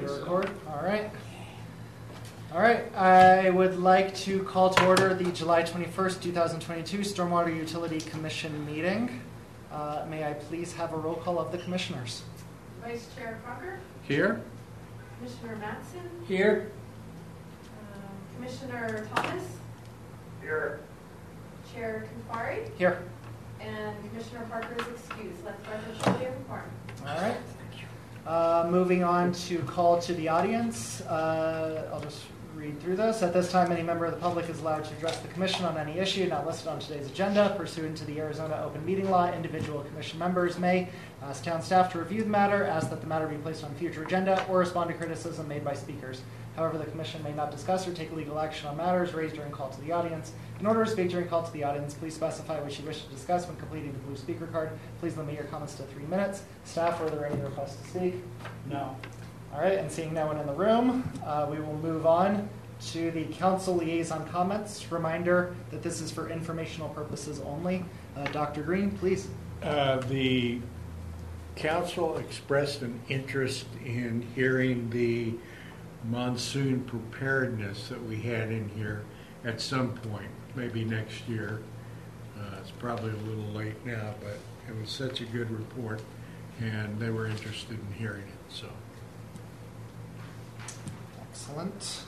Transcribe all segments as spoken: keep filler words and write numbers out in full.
record. All right. All right. I would like to call to order the July twenty-first, two thousand twenty-two Stormwater Utility Commission meeting. Uh, may I please have a roll call of the commissioners? Vice Chair Crocker. Here. Commissioner Mattson. Here. Um, Commissioner Thomas. Here. Chair Confari. Here. And Commissioner Parker is excused. Let the record show you informed. All right. Uh, moving on to call to the audience. Uh, I'll just read through this. At this time, any member of the public is allowed to address the commission on any issue not listed on today's agenda. Pursuant to the Arizona Open Meeting Law, individual commission members may ask town staff to review the matter, ask that the matter be placed on future agenda, or respond to criticism made by speakers. However, the commission may not discuss or take legal action on matters raised during call to the audience. In order to speak during call to the audience, please specify what you wish to discuss when completing the blue speaker card. Please limit your comments to three minutes. Staff, are there any requests to speak? No. All right, and seeing no one in the room, uh, we will move on to the council liaison comments. Reminder that this is for informational purposes only. Uh, Doctor Green, please. Uh, the council expressed an interest in hearing the monsoon preparedness that we had in here at some point, maybe next year. Uh, it's probably a little late now, but it was such a good report, and they were interested in hearing it. So, Excellent.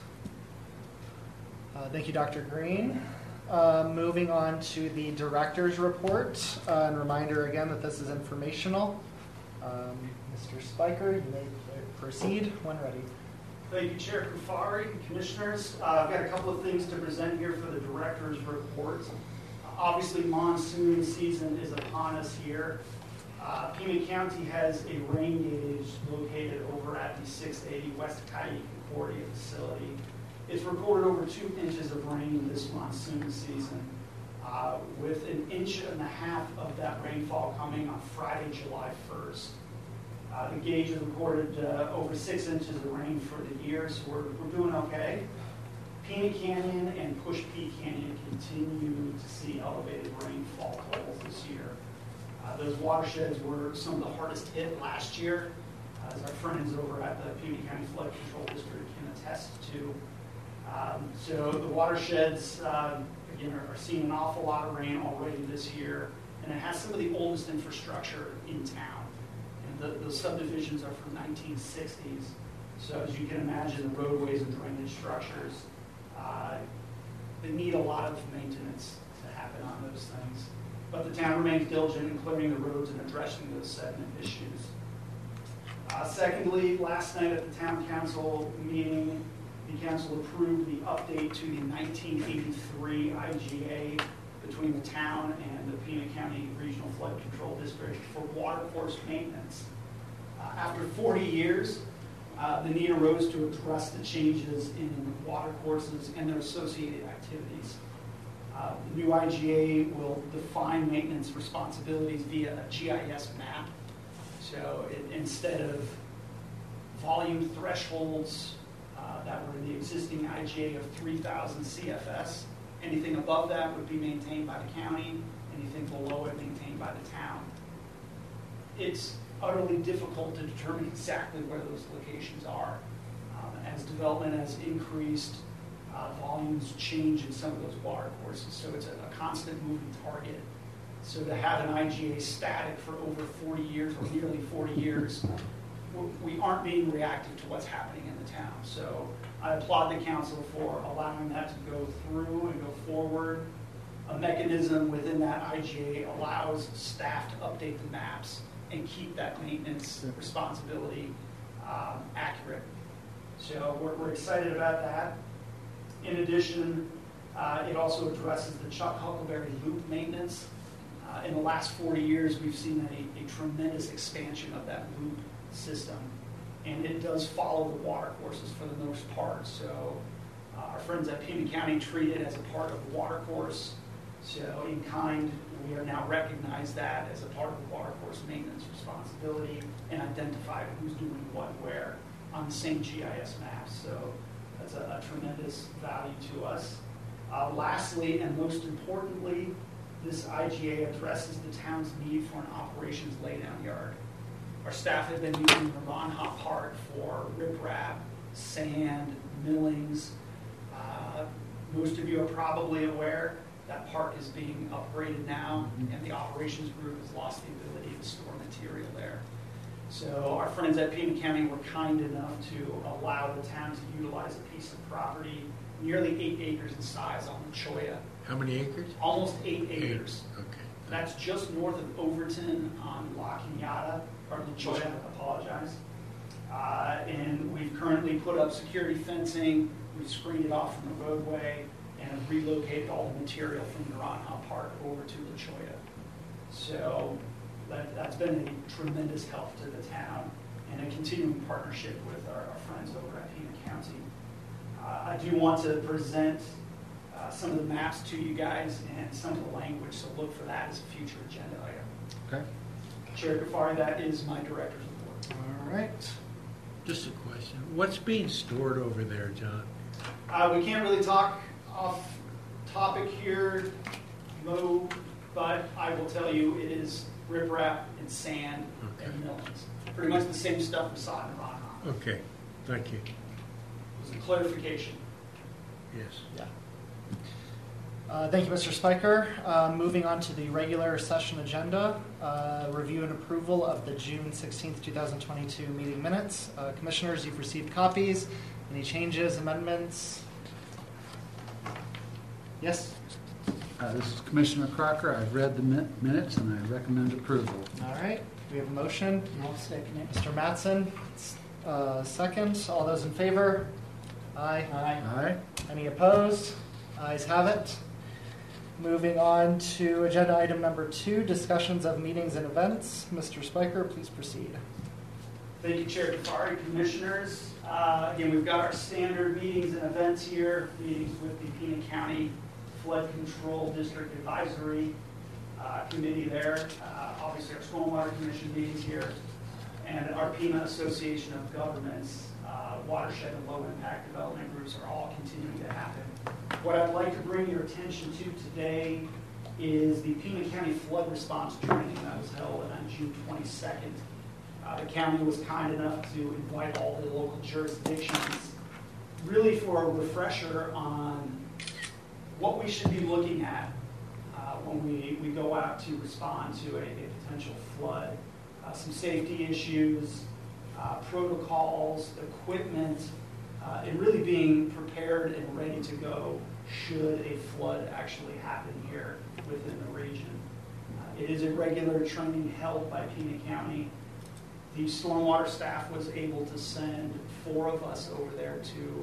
Uh, thank you, Doctor Green. Uh, moving on to the director's report, uh, and reminder again that this is informational. Um, Mister Spiker, you may proceed when ready. Thank you, Chair Confari, Commissioners. Uh, I've got a couple of things to present here for the Director's report. Uh, obviously, monsoon season is upon us here. Uh, Pima County has a rain gauge located over at the six eighty West Coyote Concordia facility. It's recorded over two inches of rain this monsoon season, uh, with an inch and a half of that rainfall coming on Friday, July first. Uh, the gauge has recorded uh, over six inches of rain for the year, so we're, we're doing okay. Pima Canyon and Push Peak Canyon continue to see elevated rainfall totals this year. Uh, those watersheds were some of the hardest hit last year, uh, as our friends over at the Pima County Flood Control District can attest to. Um, so the watersheds, uh, again, are, are seeing an awful lot of rain already this year, and it has some of the oldest infrastructure in town. The, the subdivisions are from nineteen sixties, so as you can imagine, the roadways and drainage structures, uh, they need a lot of maintenance to happen on those things. But the town remains diligent in clearing the roads and addressing those sediment issues. Uh, secondly, last night at the town council meeting, the council approved the update to the nineteen eighty-three I G A between the town and the Pima County Regional Flood Control District for watercourse maintenance. Uh, after forty years, uh, the need arose to address the changes in watercourses and their associated activities. Uh, the new I G A will define maintenance responsibilities via a G I S map. So it, instead of volume thresholds uh, that were in the existing I G A of three thousand C F S, anything above that would be maintained by the county, anything below it maintained by the town. It's utterly difficult to determine exactly where those locations are. Um, as development has increased, uh, volumes change in some of those water courses, so it's a, a constant moving target. So to have an I G A static for over forty years, or nearly forty years, we aren't being reactive to what's happening in the town. So I applaud the council for allowing that to go through and go forward. A mechanism within that I G A allows staff to update the maps and keep that maintenance responsibility um, accurate. So we're, we're excited about that. In addition, uh, it also addresses the Chuck Huckleberry Loop maintenance. Uh, in the last forty years, we've seen a, a tremendous expansion of that loop system. And it does follow the water courses for the most part. So uh, our friends at Pima County treat it as a part of the water course. So in kind, we are now recognize that as a part of the water course maintenance responsibility and identify who's doing what where on the same G I S map. So that's a, a tremendous value to us. Uh, lastly, and most importantly, this I G A addresses the town's need for an operations laydown yard. Our staff have been using the Ron Hop Park for riprap sand, millings. Uh, most of you are probably aware that park is being upgraded now, and the operations group has lost the ability to store material there. So our friends at Pima County were kind enough to allow the town to utilize a piece of property nearly eight acres in size on the Choya. How many acres? Almost eight acres. Eight. Okay. That's just north of Overton on La Cañada, or La Choya, I apologize. Uh, and we've currently put up security fencing, we've screened it off from the roadway, and have relocated all the material from Naranjo Park over to La Choya. So that, that's been a tremendous help to the town and a continuing partnership with our, our friends over at Pima County. Uh, I do want to present uh, some of the maps to you guys and some of the language, so look for that as a future agenda item. Okay. Chair Ghaffari, that is my director's report. All right. Just a question. What's being stored over there, John? Uh, we can't really talk off topic here, Mo, but I will tell you it is riprap and sand Okay. and millings. Pretty much the same stuff we saw in Ron. Okay, thank you. It was a clarification. Yes. Yeah. Uh, Thank you, Mister Spiker. Uh, Moving on to the regular session agenda, uh, review and approval of the June sixteenth, two thousand twenty-two meeting minutes. Uh, Commissioners, you've received copies. Any changes, amendments? Yes? Uh, This is Commissioner Crocker. I've read the min- minutes and I recommend approval. All right. We have a motion. I'll second it. Mister Mattson, uh, second. All those in favor? Aye. Aye. Aye. Any opposed? Ayes have it. Moving on to agenda item number two, discussions of meetings and events. Mister Spiker, please proceed. Thank you, Chair Ghaffari, Commissioners. Uh, Again, we've got our standard meetings and events here, meetings with the Pima County Flood Control District Advisory uh, Committee there, uh, obviously our Stormwater Commission meetings here, and our Pima Association of Governments, uh, watershed and low impact development groups are all continuing to happen. What I'd like to bring your attention to today is the Pima County Flood Response Training that was held on June twenty-second. Uh, the county was kind enough to invite all the local jurisdictions really for a refresher on what we should be looking at uh, when we, we go out to respond to a, a potential flood. Uh, some safety issues, uh, protocols, equipment, uh, and really being prepared and ready to go should a flood actually happen here within the region. Uh, it is a regular training held by Pima County. The stormwater staff was able to send four of us over there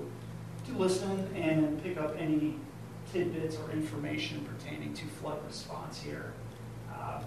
to, to listen and pick up any tidbits or information pertaining to flood response here. Uh,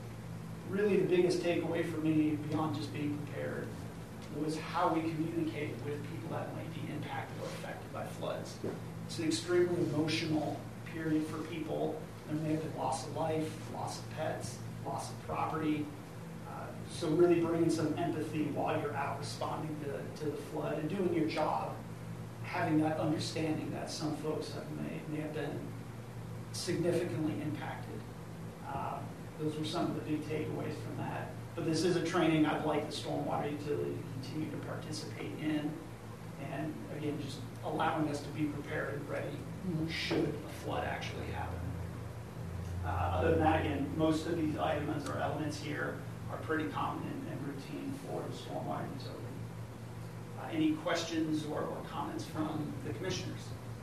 really the biggest takeaway for me, beyond just being prepared, was how we communicated with people that might be impacted or affected by floods. It's an extremely emotional period for people. There may have been loss of life, loss of pets, loss of property. Uh, so really bringing some empathy while you're out responding to, to the flood and doing your job, having that understanding that some folks have may, may have been significantly impacted. Uh, those were some of the big takeaways from that. But this is a training I'd like the stormwater utility to continue to participate in. And again, just allowing us to be prepared and ready should a flood actually happen. Uh, other than that, again, most of these items or elements here are pretty common and, and routine for the stormwater utility. Uh, any questions or, or comments from the commissioners?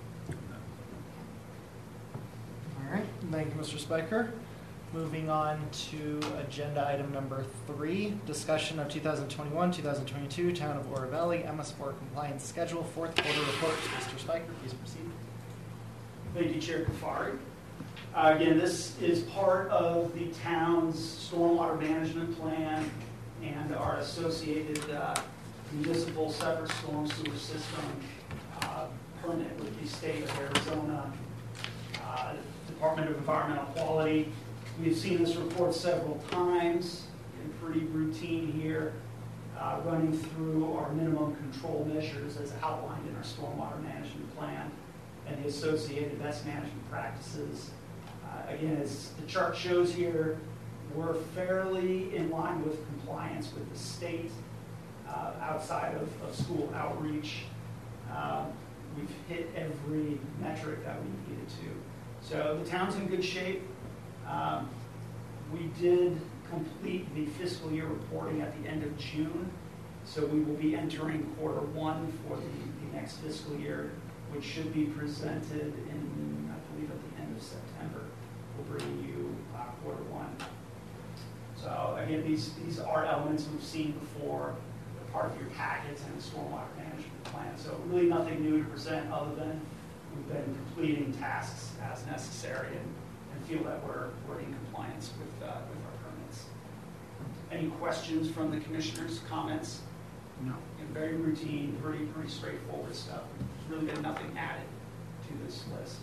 All right. Thank you, Mister Spiker. Moving on to agenda item number three, discussion of two thousand twenty-one, two thousand twenty-two Town of Oro Valley M S four compliance schedule, fourth quarter report. Mister Spiker, please proceed. Thank you, Chair Ghaffari. Uh, again, this is part of the town's stormwater management plan and our associated uh, municipal separate storm sewer system uh, permit with the state of Arizona uh, Department of Environmental Quality. We've seen this report several times, and pretty routine here, uh, running through our minimum control measures as outlined in our stormwater management plan and the associated best management practices. Uh, again, as the chart shows here, we're fairly in line with compliance with the state uh, outside of, of school outreach. Um, we've hit every metric that we needed to. So the town's in good shape. Um, we did complete the fiscal year reporting at the end of June. So we will be entering quarter one for the, the next fiscal year, which should be presented in, I believe, at the end of September. We'll bring you uh, quarter one. So again, these, these are elements we've seen before, they're part of your packets and the stormwater management plan. So really nothing new to present other than we've been completing tasks as necessary and, and feel that we're, we're in compliance with, uh, with our permits. Any questions from the commissioners, comments? No. And very routine, pretty, pretty straightforward stuff. There's really been nothing added to this list.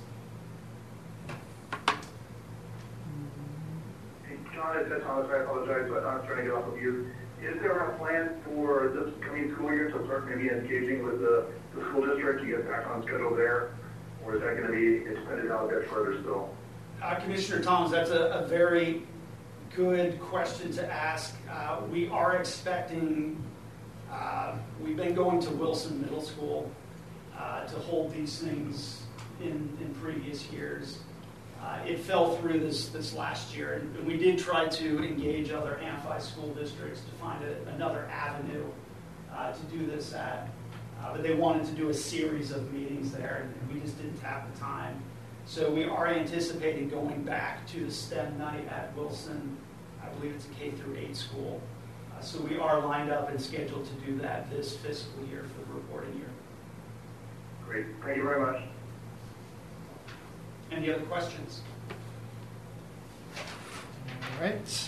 Hey, John, it's Ed Thomas. I apologize, but I'm trying to get off of you. Is there a plan for this coming school year to start maybe engaging with the, the school district to get back on schedule there? Or is that going to be extended out a bit further still? Uh, Commissioner Thomas, that's a, a very good question to ask. Uh, we are expecting, uh, we've been going to Wilson Middle School uh, to hold these things in, in previous years. Uh, it fell through this, this last year, and we did try to engage other Amphi school districts to find a, another avenue uh, to do this at, uh, but they wanted to do a series of meetings there, and we just didn't have the time. So we are anticipating going back to the STEM night at Wilson. I believe it's a K through eight school. Uh, so we are lined up and scheduled to do that this fiscal year for the reporting year. Great. Thank you very much. Any other questions? All right.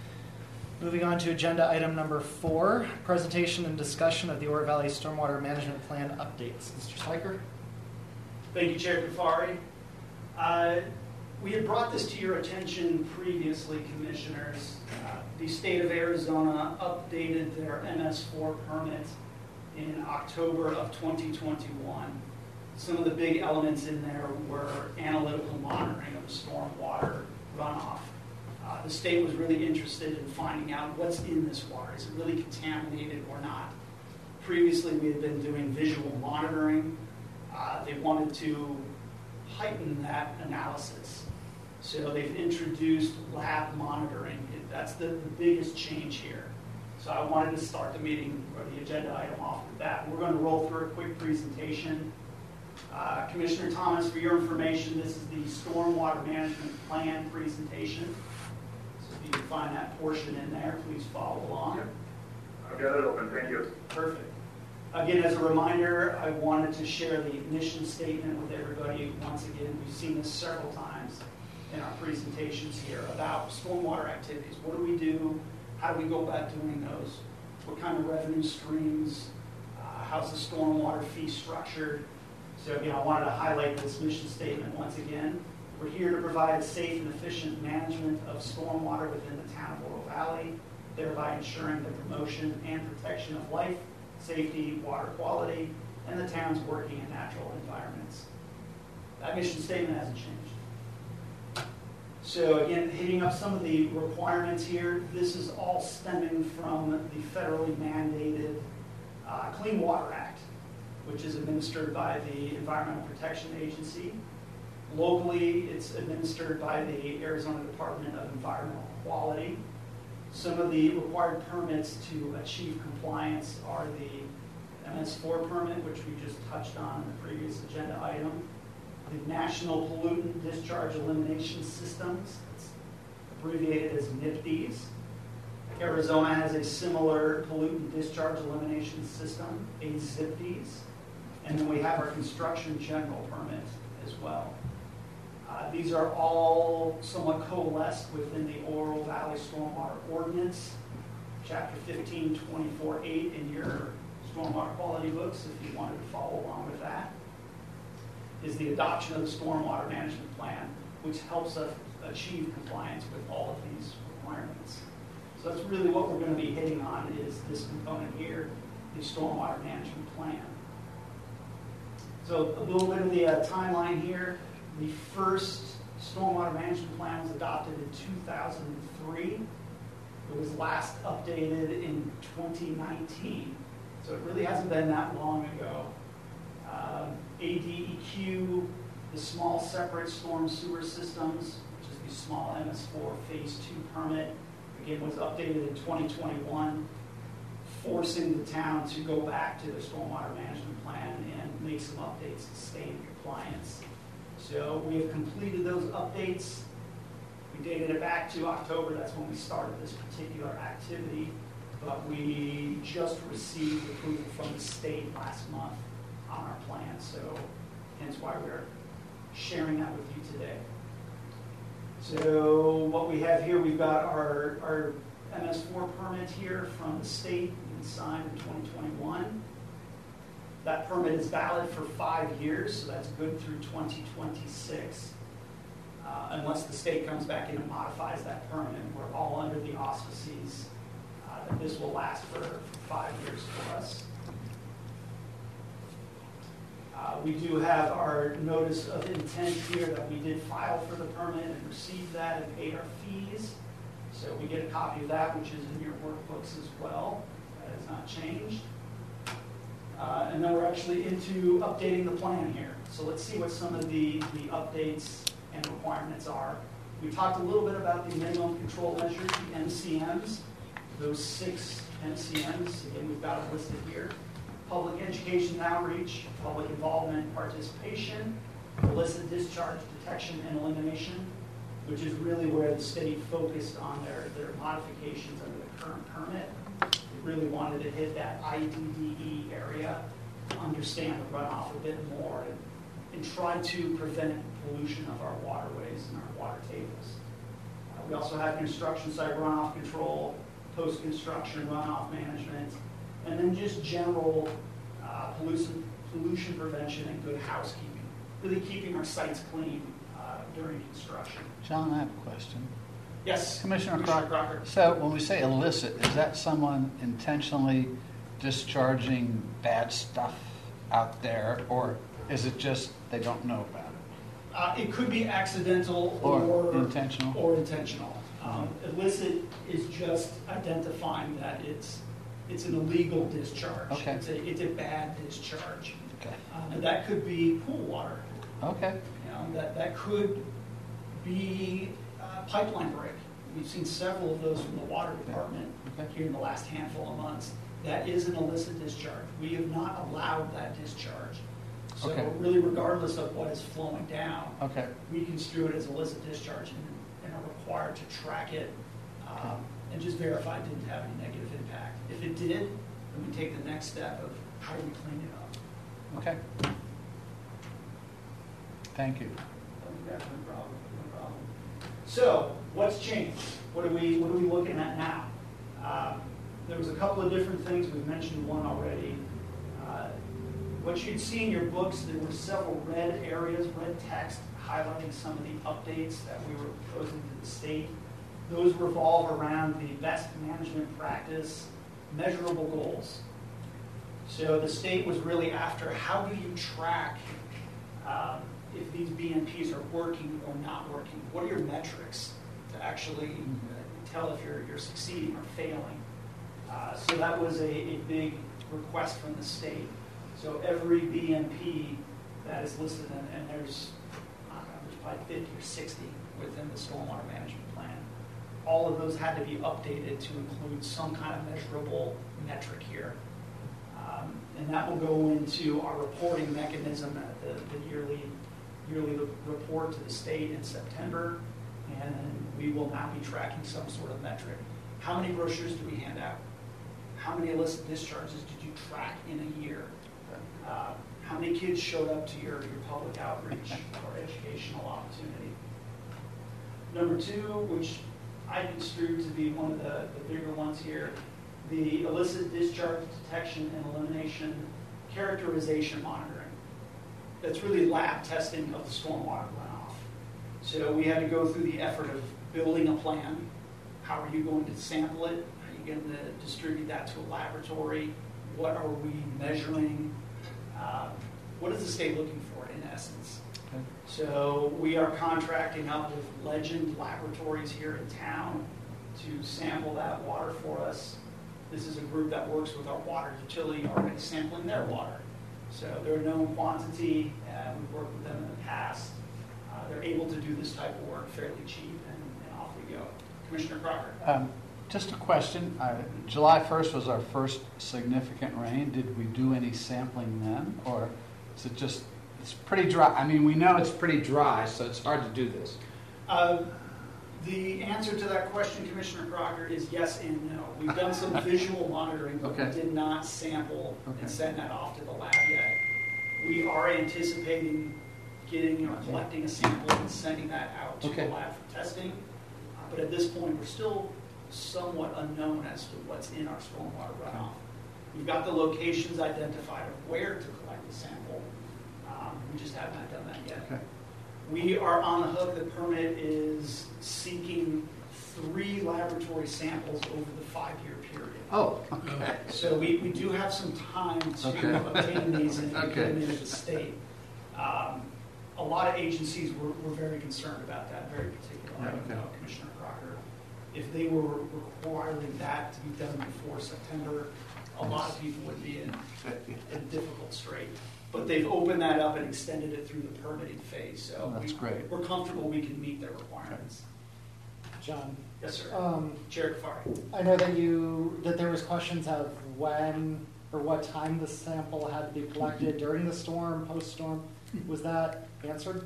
Moving on to agenda item number four, presentation and discussion of the Oro Valley Stormwater Management Plan updates. Mister Sliker? Thank you, Chair Kufari. Uh, we had brought this to your attention previously, Commissioners. Uh, the state of Arizona updated their M S four permit in October of twenty twenty-one. Some of the big elements in there were analytical monitoring of the stormwater runoff. Uh, the state was really interested in finding out what's in this water. Is it really contaminated or not? Previously, we had been doing visual monitoring. Uh, they wanted to heighten that analysis. So they've introduced lab monitoring. That's the, the biggest change here. So I wanted to start the meeting or the agenda item off with that. We're going to roll through a quick presentation. Uh, Commissioner Thomas, for your information, this is the Stormwater Management Plan presentation. So if you can find that portion in there, please follow along. I've got it open. Thank you. Perfect. Again, as a reminder, I wanted to share the mission statement with everybody. Once again, we've seen this several times in our presentations here about stormwater activities. What do we do? How do we go about doing those? What kind of revenue streams? Uh, how's the stormwater fee structured? So again, I wanted to highlight this mission statement once again. We're here to provide a safe and efficient management of stormwater within the town of Oro Valley, thereby ensuring the promotion and protection of life, safety, water quality, and the town's working and natural environments. That mission statement hasn't changed. So again, hitting up some of the requirements here, this is all stemming from the federally mandated uh, Clean Water Act, which is administered by the Environmental Protection Agency. Locally, it's administered by the Arizona Department of Environmental Quality. Some of the required permits to achieve compliance are the M S four permit, which we just touched on in the previous agenda item, the National Pollutant Discharge Elimination Systems, it's abbreviated as NIPDES. Arizona has a similar pollutant discharge elimination system, A ZIPDES, and then we have our construction general permit as well. Uh, these are all somewhat coalesced within the Oro Valley Stormwater Ordinance, Chapter fifteen twenty-four eight in your stormwater quality books, if you wanted to follow along with that, is the adoption of the Stormwater Management Plan, which helps us achieve compliance with all of these requirements. So that's really what we're going to be hitting on is this component here, the Stormwater Management Plan. So a little bit of the uh, timeline here. The first Stormwater Management Plan was adopted in two thousand three. It was last updated in twenty nineteen. So it really hasn't been that long ago. Um, A D E Q, the small separate storm sewer systems, which is the small M S four phase two permit, again, was updated in twenty twenty-one, forcing the town to go back to the stormwater management plan and make some updates to stay in compliance. So we have completed those updates. We dated it back to October, that's when we started this particular activity, but we just received approval from the state last month on our plan, so hence why we're sharing that with you today. So what we have here, we've got our, our M S four permit here from the state, signed in twenty twenty-one. That permit is valid for five years, so that's good through twenty twenty-six. Uh, unless the state comes back in and modifies that permit, we're all under the auspices uh, that this will last for, for five years for us. Uh, we do have our notice of intent here that we did file for the permit and received that and paid our fees. So we get a copy of that, which is in your workbooks as well. That has not changed. Uh, and then we're actually into updating the plan here. So let's see what some of the, the updates and requirements are. We talked a little bit about the minimum control measures, the M C Ms. Those six M C Ms, again, we've got it listed here. Public education and outreach, public involvement and participation, illicit discharge detection and elimination, which is really where the state focused on their, their modifications under the current permit. They really wanted to hit that I D D E area, to understand the runoff a bit more, and, and try to prevent pollution of our waterways and our water tables. Uh, we also have construction site runoff control, post-construction runoff management, and then just general uh, pollution, pollution prevention and good housekeeping, really keeping our sites clean uh, during construction. John, I have a question. Yes, Commissioner Commissioner Crocker. Crocker. So when we say illicit, is that someone intentionally discharging bad stuff out there, or is it just they don't know about it? Uh, it could be accidental Or or, intentional? Or intentional. Um, illicit is just identifying that it's it's an illegal discharge. Okay. It's a it's a bad discharge. Okay. Um, and that could be pool water. Okay. You know, that that could be uh, pipeline break. We've seen several of those from the water department Okay. here in the last handful of months. That is an illicit discharge. We have not allowed that discharge. So Okay. really, regardless of what is flowing down, Okay. we construe it as illicit discharge and, and are required to track it um, and just verify it didn't have any negative impact. If it did, then we take the next step of how do we clean it up. Okay. Thank you. No problem, no problem. So, what's changed? What are we What are we looking at now? Um, there was a couple of different things. We've mentioned one already. Uh, what you'd see in your books, there were several red areas, red text, highlighting some of the updates that we were proposing to the state. Those revolve around the best management practice, measurable goals. So the state was really after how do you track um, if these B M Ps are working or not working? What are your metrics to actually uh, tell if you're, you're succeeding or failing? Uh, so that was a, a big request from the state. So every B M P that is listed, and, and there's, I don't know, there's probably fifty or sixty within the stormwater management plan. All of those had to be updated to include some kind of measurable metric here. Um, and that will go into our reporting mechanism at the, the yearly yearly report to the state in September, and we will now be tracking some sort of metric. How many brochures do we hand out? How many illicit discharges did you track in a year? Uh, how many kids showed up to your, your public outreach or educational opportunity? Number two, which I construed to be one of the, the bigger ones here, the illicit discharge detection and elimination characterization monitoring. That's really lab testing of the stormwater runoff. So we had to go through the effort of building a plan. How are you going to sample it? How are you going to distribute that to a laboratory? What are we measuring? Uh, what is the state looking for in essence? Okay. So we are contracting up with Legend Laboratories here in town to sample that water for us. This is a group that works with our water utility already sampling their water. So they're a known quantity, and we've worked with them in the past. Uh, They're able to do this type of work fairly cheap, and and off we go. Commissioner Crocker? Um, Just a question. Uh, July first was our first significant rain. Did we do any sampling then? Or is it just, it's pretty dry? I mean, we know it's pretty dry, so it's hard to do this. Uh, The answer to that question, Commissioner Crocker, is yes and no. We've done some visual monitoring, but we Okay. did not sample Okay. and send that off to the lab yet. We are anticipating getting or collecting a sample and sending that out to the Okay. lab for testing. Uh, But at this point, we're still somewhat unknown as to what's in our stormwater runoff. We've got the locations identified of where to collect the sample. Um, We just have not done that yet. Okay. We are on the hook. The permit is seeking three laboratory samples over the five-year period. Oh, okay. So we, we do have some time to Okay. obtain these and Okay. get them into the state. Um, A lot of agencies were, were very concerned about that, very particular. I don't Okay. know, Commissioner Crocker. If they were requiring that to be done before September, a lot of people would be in a difficult strait. But they've opened that up and extended it through the permitting phase, so. Oh, that's we- great. We're comfortable we can meet their requirements. John, Yes, sir. um, Chair Kafari. I know that you, that there was questions of when or what time the sample had to be collected during the storm, post-storm. Was that answered?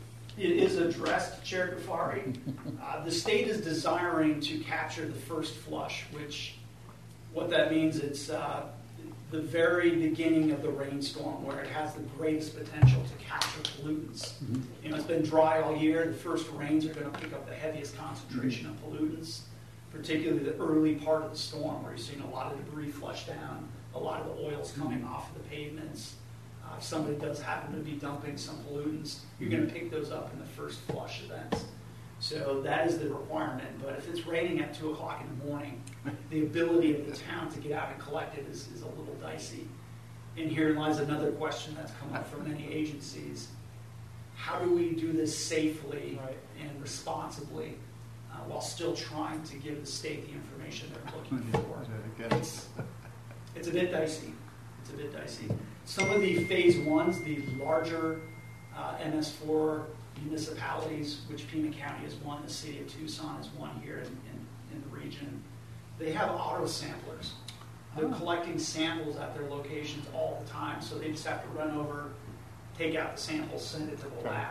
It is addressed, Chair Kafari. Uh, The state is desiring to capture the first flush, which, what that means, it's uh, the very beginning of the rainstorm where it has the greatest potential to capture pollutants. You know, it's been dry all year. The first rains are going to pick up the heaviest concentration of pollutants, particularly the early part of the storm where you're seeing a lot of debris flush down, a lot of the oils coming off of the pavements. Uh, If somebody does happen to be dumping some pollutants, you're going to pick those up in the first flush events. So that is the requirement. But if it's raining at two o'clock in the morning, the ability of the town to get out and collect it is, is a little dicey. And herein lies another question that's come up from many agencies. How do we do this safely Right. and responsibly uh, while still trying to give the state the information they're looking for? It's, it's a bit dicey. It's a bit dicey. Some of the phase ones, the larger uh, M S four municipalities, which Pima County is one, the city of Tucson is one here in, in, in the region, they have auto samplers. They're Oh. collecting samples at their locations all the time, so they just have to run over, take out the samples, send it to the lab.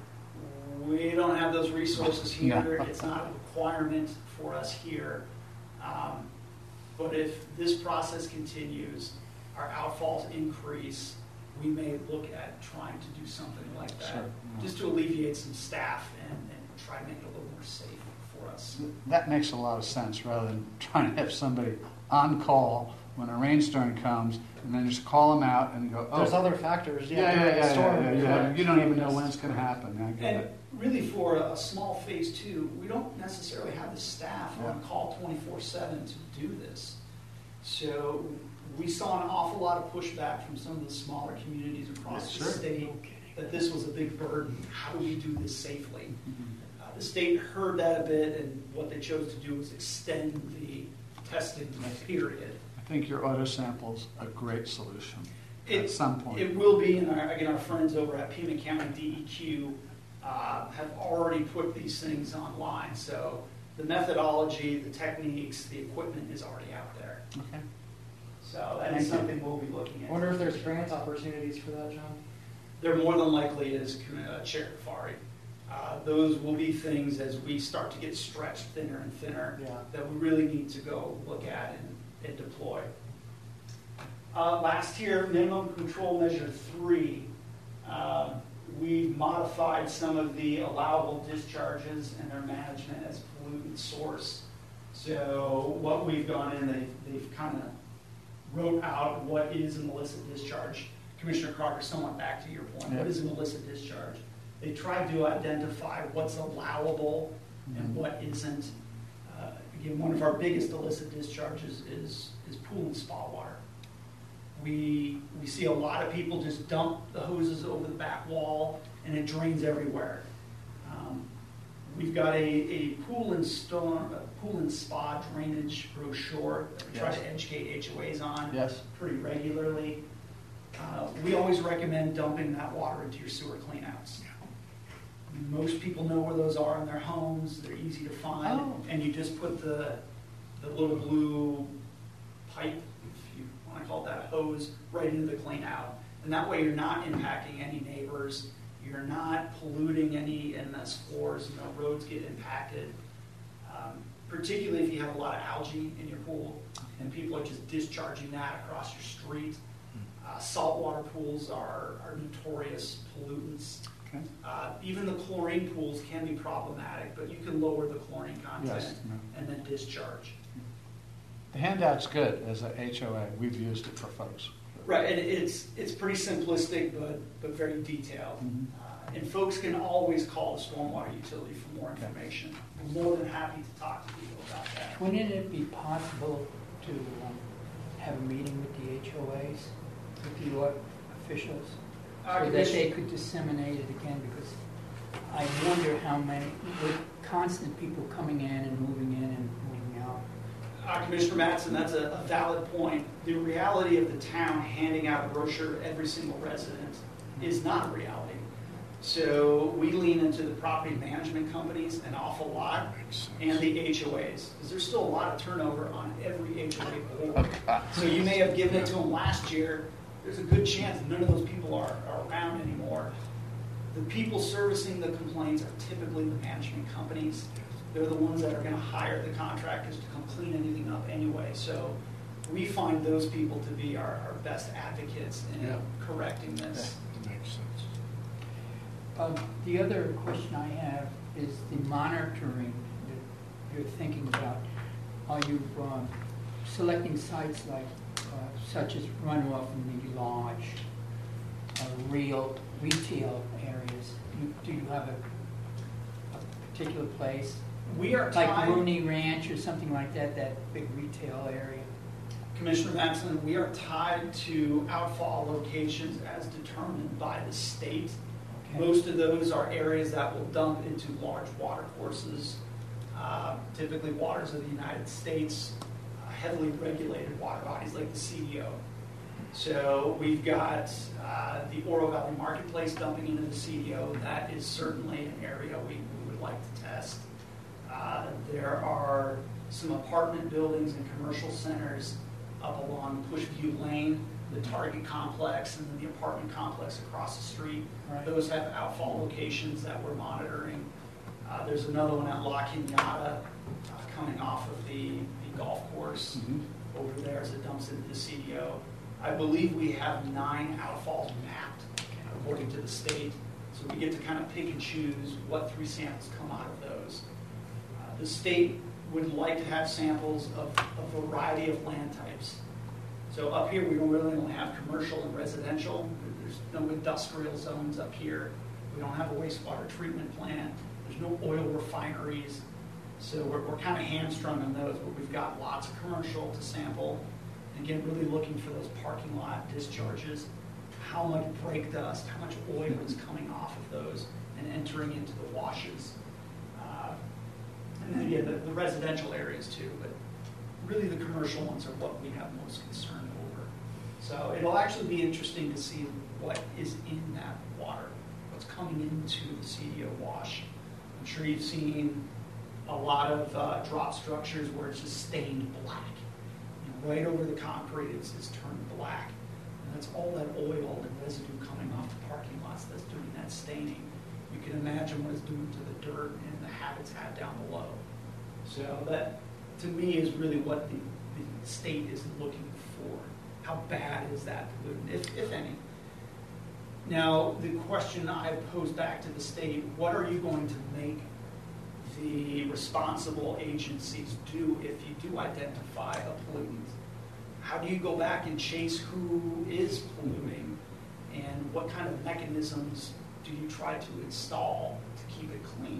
We don't have those resources here. No. It's not a requirement for us here. Um, But if this process continues, our outfalls increase, we may look at trying to do something like that. Sure. Just to alleviate some staff and, and try to make it a little more safe for us. That makes a lot of sense, rather than trying to have somebody on call when a rainstorm comes, and then just call them out and go, oh. There's other factors, Yeah, yeah. yeah, during the yeah, storm. yeah, yeah, yeah. You don't even know when Yes. it's gonna happen. I get And it. really for a, a small phase two, we don't necessarily have the staff on Yeah. call twenty-four seven to do this. So we saw an awful lot of pushback from some of the smaller communities across Sure. the state that this was a big burden. How do we do this safely? Uh, the state heard that a bit, and what they chose to do was extend the testing period. I think your auto sample's a great solution at It- some point. It will be, and our, again, our friends over at Pima County D E Q uh, have already put these things online. So the methodology, the techniques, the equipment is already out there. Okay. So that Thank is you. something we'll be looking I at. wonder if there's grant opportunities for that, John? There more than likely is, uh, Chair Kafari. Uh, Those will be things as we start to get stretched thinner and thinner Yeah. that we really need to go look at and, and deploy. Uh, last year, minimum control measure three, uh, we modified some of the allowable discharges and their management as pollutant source. So what we've gone in, they, they've kind of wrote out what is an illicit discharge. Commissioner Crocker, somewhat back to your point, what Yeah. is an illicit discharge? They tried to identify what's allowable and what isn't. Uh, Again, one of our biggest illicit discharges is, is pool and spa water. We, we see a lot of people just dump the hoses over the back wall and it drains everywhere. Um, We've got a, a pool and storm, a pool and spa drainage brochure that we try Yes. to educate H O As on Yes. pretty regularly. Uh, We always recommend dumping that water into your sewer cleanouts. I mean, most people know where those are in their homes, they're easy to find, Oh. and you just put the, the little blue pipe, if you want to call it that, hose, right into the clean out. And that way you're not impacting any neighbors, you're not polluting any N M S floors, no roads get impacted. Um, Particularly if you have a lot of algae in your pool and people are just discharging that across your street. Uh, saltwater pools are, are notorious pollutants. Okay. Uh, even the chlorine pools can be problematic, but you can lower the chlorine content Yes, no. and then discharge. The handout's good as a H O A. We've used it for folks. Right, and it's it's pretty simplistic, but but very detailed. Mhm. Uh, and folks can always call the stormwater utility for more Okay. information. We're more than happy to talk to people about that. Wouldn't it be possible to um, have a meeting with the H O As, with the o- officials, Uh, so that Commissioner- they could disseminate it again? Because I wonder how many, with constant people coming in and moving in and moving out. Uh, Commissioner Mattson, that's a, a valid point. The reality of the town handing out a brochure to every single resident is not a reality. So we lean into the property management companies an awful lot and the H O As, because there's still a lot of turnover on every H O A board. So you may have given it to them last year, there's a good chance none of those people are, are around anymore. The people servicing the complaints are typically the management companies. They're the ones that are gonna hire the contractors to come clean anything up anyway. So we find those people to be our, our best advocates in Yeah. correcting this. That makes sense. Um, The other question I have is the monitoring that you're thinking about. Are you um, selecting sites like, uh, such as runoff from the lodge, uh, real retail areas? You- Do you have a, a particular place? We are Like tied, Rooney Ranch or something like that, that big retail area? Commissioner Matson, we are tied to outfall locations as determined by the state. Okay. Most of those are areas that will dump into large water courses, uh, typically waters of the United States, uh, heavily regulated water bodies like the C D O. So we've got uh, the Oro Valley Marketplace dumping into the C D O. That is certainly an area we, we would like to test. Uh, there are some apartment buildings and commercial centers up along Pushview Lane, the Target complex, and then the apartment complex across the street. Right. Those have outfall locations that we're monitoring. Uh, there's another one at La Quinata, uh, coming off of the, the golf course Mhm. over there as it dumps into the C D O. I believe we have nine outfalls mapped according to the state, so we get to kind of pick and choose what three samples come out of those. Uh, The state would like to have samples of a variety of land types. So up here, we don't really only have commercial and residential. There's no industrial zones up here. We don't have a wastewater treatment plant. There's no oil refineries. So we're, we're kind of hamstrung on those, but we've got lots of commercial to sample. And again, really looking for those parking lot discharges. How much brake dust, how much oil is coming off of those and entering into the washes. Uh, And then again, the, the residential areas too, but really the commercial ones are what we have most concern over. So it'll actually be interesting to see what is in that water, what's coming into the C D O wash. I'm sure you've seen a lot of uh, drop structures where it's just stained black. You know, right over the concrete, it's, it's turned black. And that's all that oil and residue coming off the parking lots that's doing that staining. You can imagine what it's doing to the dirt and the habitat down below. So that, to me, is really what the, the state is looking for. How bad is that pollutant, if, if any? Now, the question I posed back to the state, what are you going to make the responsible agencies do if you do identify a pollutant? How do you go back and chase who is polluting? And what kind of mechanisms do you try to install to keep it clean?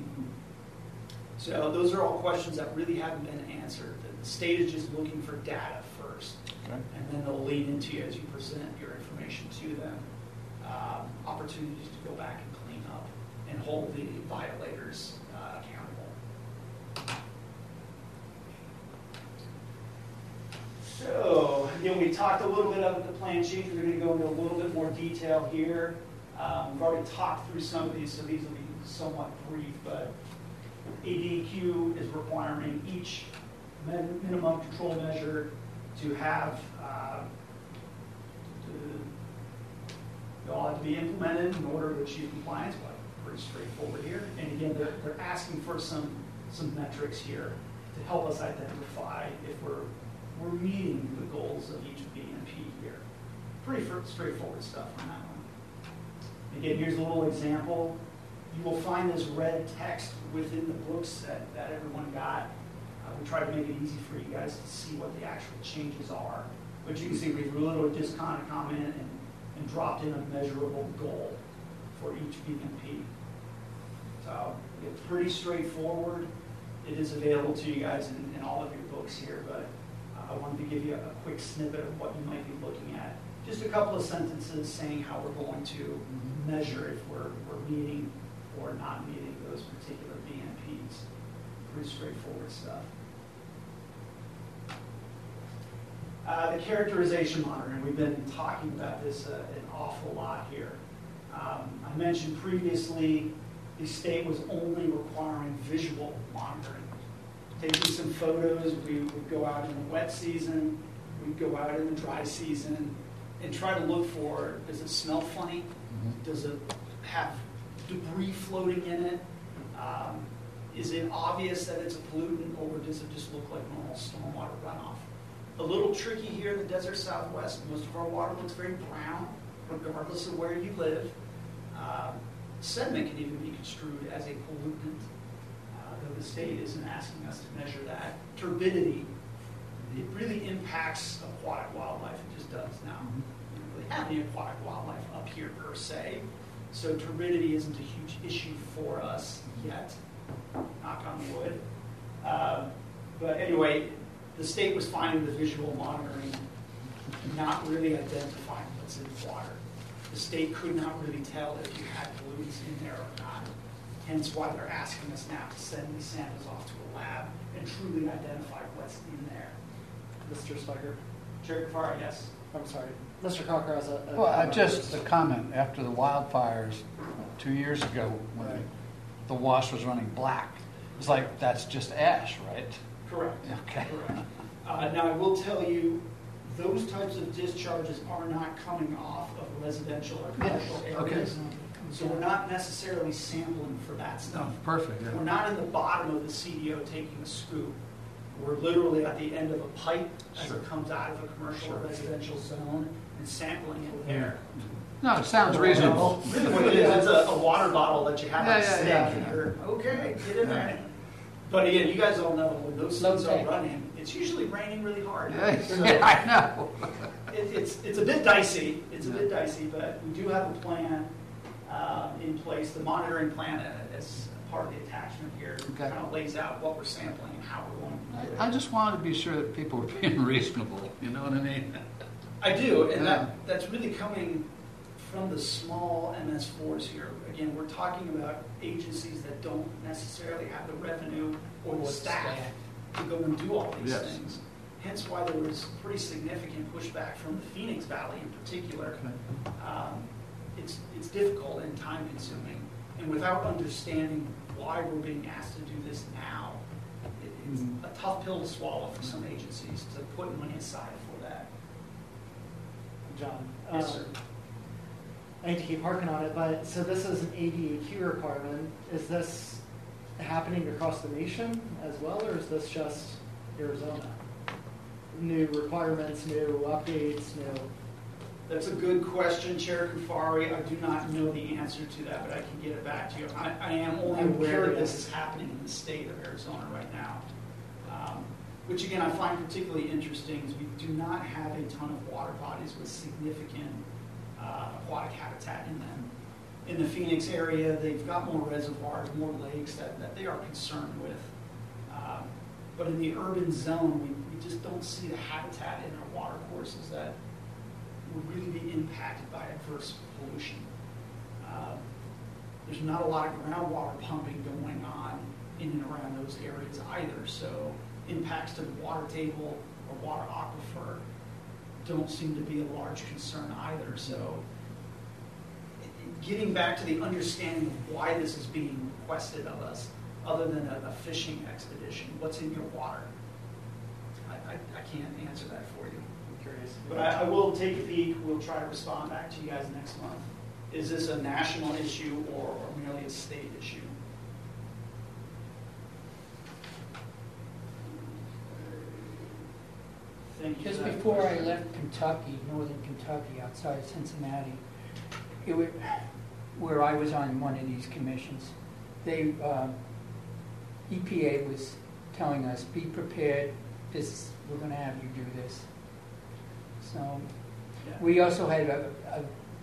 So those are all questions that really haven't been answered. The state is just looking for data first, Okay. and then they'll lead into you as you present your information to them. Um, opportunities to go back and clean up and hold the violators uh, accountable. So, again, we talked a little bit about the plan sheet. We're going to go into a little bit more detail here. Um, we've already talked through some of these, so these will be somewhat brief, but A D E Q is requiring each min- minimum control measure to have, uh, to, they all have to be implemented in order to achieve compliance, but pretty straightforward here. And again, they're, they're asking for some, some metrics here to help us identify if we're, we're meeting the goals of each B and P here. Pretty fr- straightforward stuff on that one. Again, here's a little example. You will find this red text within the books that, that everyone got. Uh, we tried to make it easy for you guys to see what the actual changes are. But you can see we've literally just kind of come in and, and dropped in a measurable goal for each B and P. So it's pretty straightforward. It is available to you guys in, in all of your books here, but uh, I wanted to give you a, a quick snippet of what you might be looking at. Just a couple of sentences saying how we're going to measure if we're, we're meeting or not meeting those particular B and Ps. Pretty straightforward stuff. Uh, the characterization monitoring, we've been talking about this uh, an awful lot here. Um, I mentioned previously the state was only requiring visual monitoring. Taking some photos, we would go out in the wet season, we'd go out in the dry season, and try to look for, does it smell funny? Mm-hmm. Does it have debris floating in it? Um, is it obvious that it's a pollutant, or does it just look like normal stormwater runoff? A little tricky here in the desert Southwest. Most of our water looks very brown, regardless of where you live. Um, sediment can even be construed as a pollutant, uh, though the state isn't asking us to measure that. Turbidity, it really impacts aquatic wildlife. It just does now. We don't really have any aquatic wildlife up here per se, so turbidity isn't a huge issue for us yet, knock on wood. Uh, but anyway, the state was finding the visual monitoring not really identifying what's in the water. The state could not really tell if you had pollutants in there or not. Hence why they're asking us now to send these samples off to a lab and truly identify what's in there. Mister Spiker. Chair Kafari, yes. I'm sorry. Mister Cocker has a. a Well, uh, comment. just a comment, after the wildfires two years ago, when Right. the wash was running black, it's like, that's just ash, right? Correct. Okay. Correct. Uh, now, I will tell you, those types of discharges are not coming off of residential or commercial Yes, okay. areas. So we're not necessarily sampling for that stuff. No, perfect, We're yeah. not in the bottom of the C D O taking a scoop. We're literally at the end of a pipe as Sure. it comes out of a commercial or residential zone and sampling it there. No, it sounds reasonable. Really what it is, it's a, a water bottle that you have Yeah, on a yeah, stick. yeah. And you're, okay, get in there. But again, you guys all know when those things are Okay. running, it's usually raining really hard. Yeah, So yeah, I know. it, it's, it's a bit dicey, it's a bit dicey, but we do have a plan uh, in place. The monitoring plan uh, as part of the attachment here Okay. kind of lays out what we're sampling and how we're going to do it. I I just wanted to be sure that people were being reasonable, you know what I mean? I do, and Yeah. that, that's really coming from the small M S fours here. Again, we're talking about agencies that don't necessarily have the revenue or the Or staff staff. to go and do all these Yes. things. Hence why there was pretty significant pushback from the Phoenix Valley in particular. Um, it's, it's difficult and time consuming. And without understanding why we're being asked to do this now, it, it's Mhm. a tough pill to swallow for some agencies to put money aside for that. John. Yes, um, sir. I hate to keep harking on it, but so this is an A D A Q requirement. Is this happening across the nation as well, or is this just Arizona? New requirements, new updates, new. That's a good question, Chair Kufari. I do not know the answer to that, but I can get it back to you. I, I am only I'm aware that curious. this is happening in the state of Arizona right now. Um, which again, I find particularly interesting is we do not have a ton of water bodies with significant uh, aquatic habitat in them. In the Phoenix area, they've got more reservoirs, more lakes that, that they are concerned with. Um, but in the urban zone, we, we just don't see the habitat in our water courses that would really be impacted by adverse pollution. Um, there's not a lot of groundwater pumping going on in and around those areas either, so impacts to the water table or water aquifer don't seem to be a large concern either. So getting back to the understanding of why this is being requested of us, other than a, a fishing expedition, what's in your water? I, I, I can't answer that for you. I'm curious. But I, I will take a peek. We'll try to respond back to you guys next month. Is this a national issue or, or merely a state issue? Thank you. Just for that before I question. left Kentucky, northern Kentucky, outside Cincinnati, it was, where I was on one of these commissions, they, uh, E P A was telling us, be prepared, this, we're gonna have you do this. So, Yeah. we also had a, a,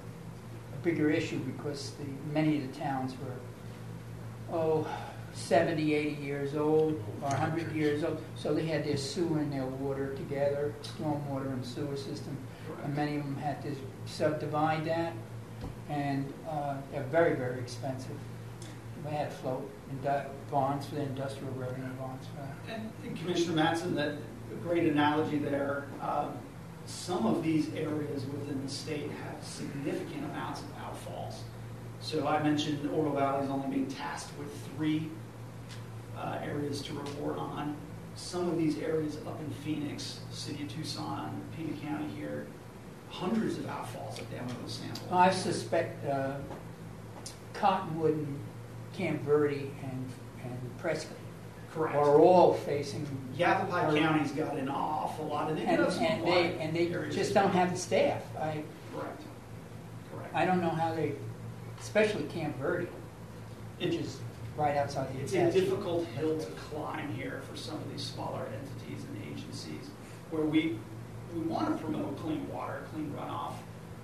a bigger issue because the, many of the towns were, oh, seventy, eighty years old, or one hundred years old, so they had their sewer and their water together, stormwater and sewer system, and many of them had to subdivide that, and uh, they're very, very expensive. They had to float indu- bonds for the industrial revenue bonds for that. And and Commissioner Mattson, that a great analogy there. Um, some of these areas within the state have significant amounts of outfalls. So I mentioned Oro Valley is only being tasked with three uh, areas to report on. Some of these areas up in Phoenix, City of Tucson, Pima County here, hundreds of outfalls that they have to sample. I suspect uh, Cottonwood and Camp Verde and, and Prescott Correct. are all facing. Yavapai County's got an awful lot, and they do And, have some and they, quiet and they areas just as don't well. have the staff. I, Correct. Correct. I don't know how they, especially Camp Verde, which is right outside the It's a attachment. difficult hill to climb here for some of these smaller entities and agencies where we, we want to promote clean water, clean runoff.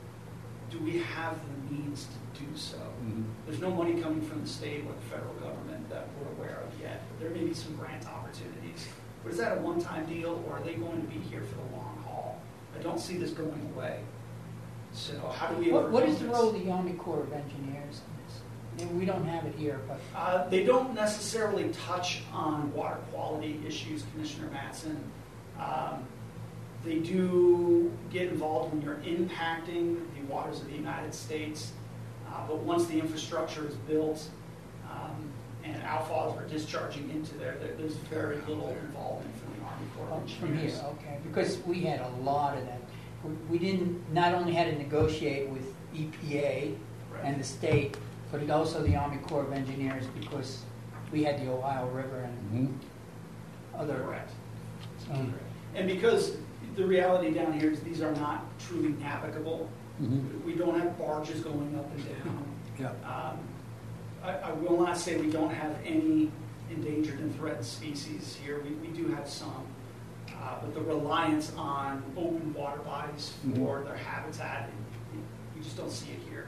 Do we have the means to do so? Mhm. There's no money coming from the state or the federal government that we're aware of yet. There may be some grant opportunities. But is that a one-time deal, or are they going to be here for the long haul? I don't see this going away. So how do we What, what is the overcome role this? of the Army Corps of Engineers in this? And we don't have it here, but Uh, they don't necessarily touch on water quality issues, Commissioner Mattson. Um, they do get involved when you're impacting the waters of the United States, uh, but once the infrastructure is built um, and outfalls are discharging into there, there, there's very little involvement from the Army Corps oh, of from here, Engineers. okay. Because we had a lot of that. We- We didn't, not only had to negotiate with E P A and the state, but it also the Army Corps of Engineers because we had the Ohio River and Mhm. other. Correct. So, And because the reality down here is these are not truly navigable, Mhm. we don't have barges going up and down. Yeah. Um, I, I will not say we don't have any endangered and threatened species here. We, we do have some. Uh, but the reliance on open water bodies for their habitat, we just don't see it here.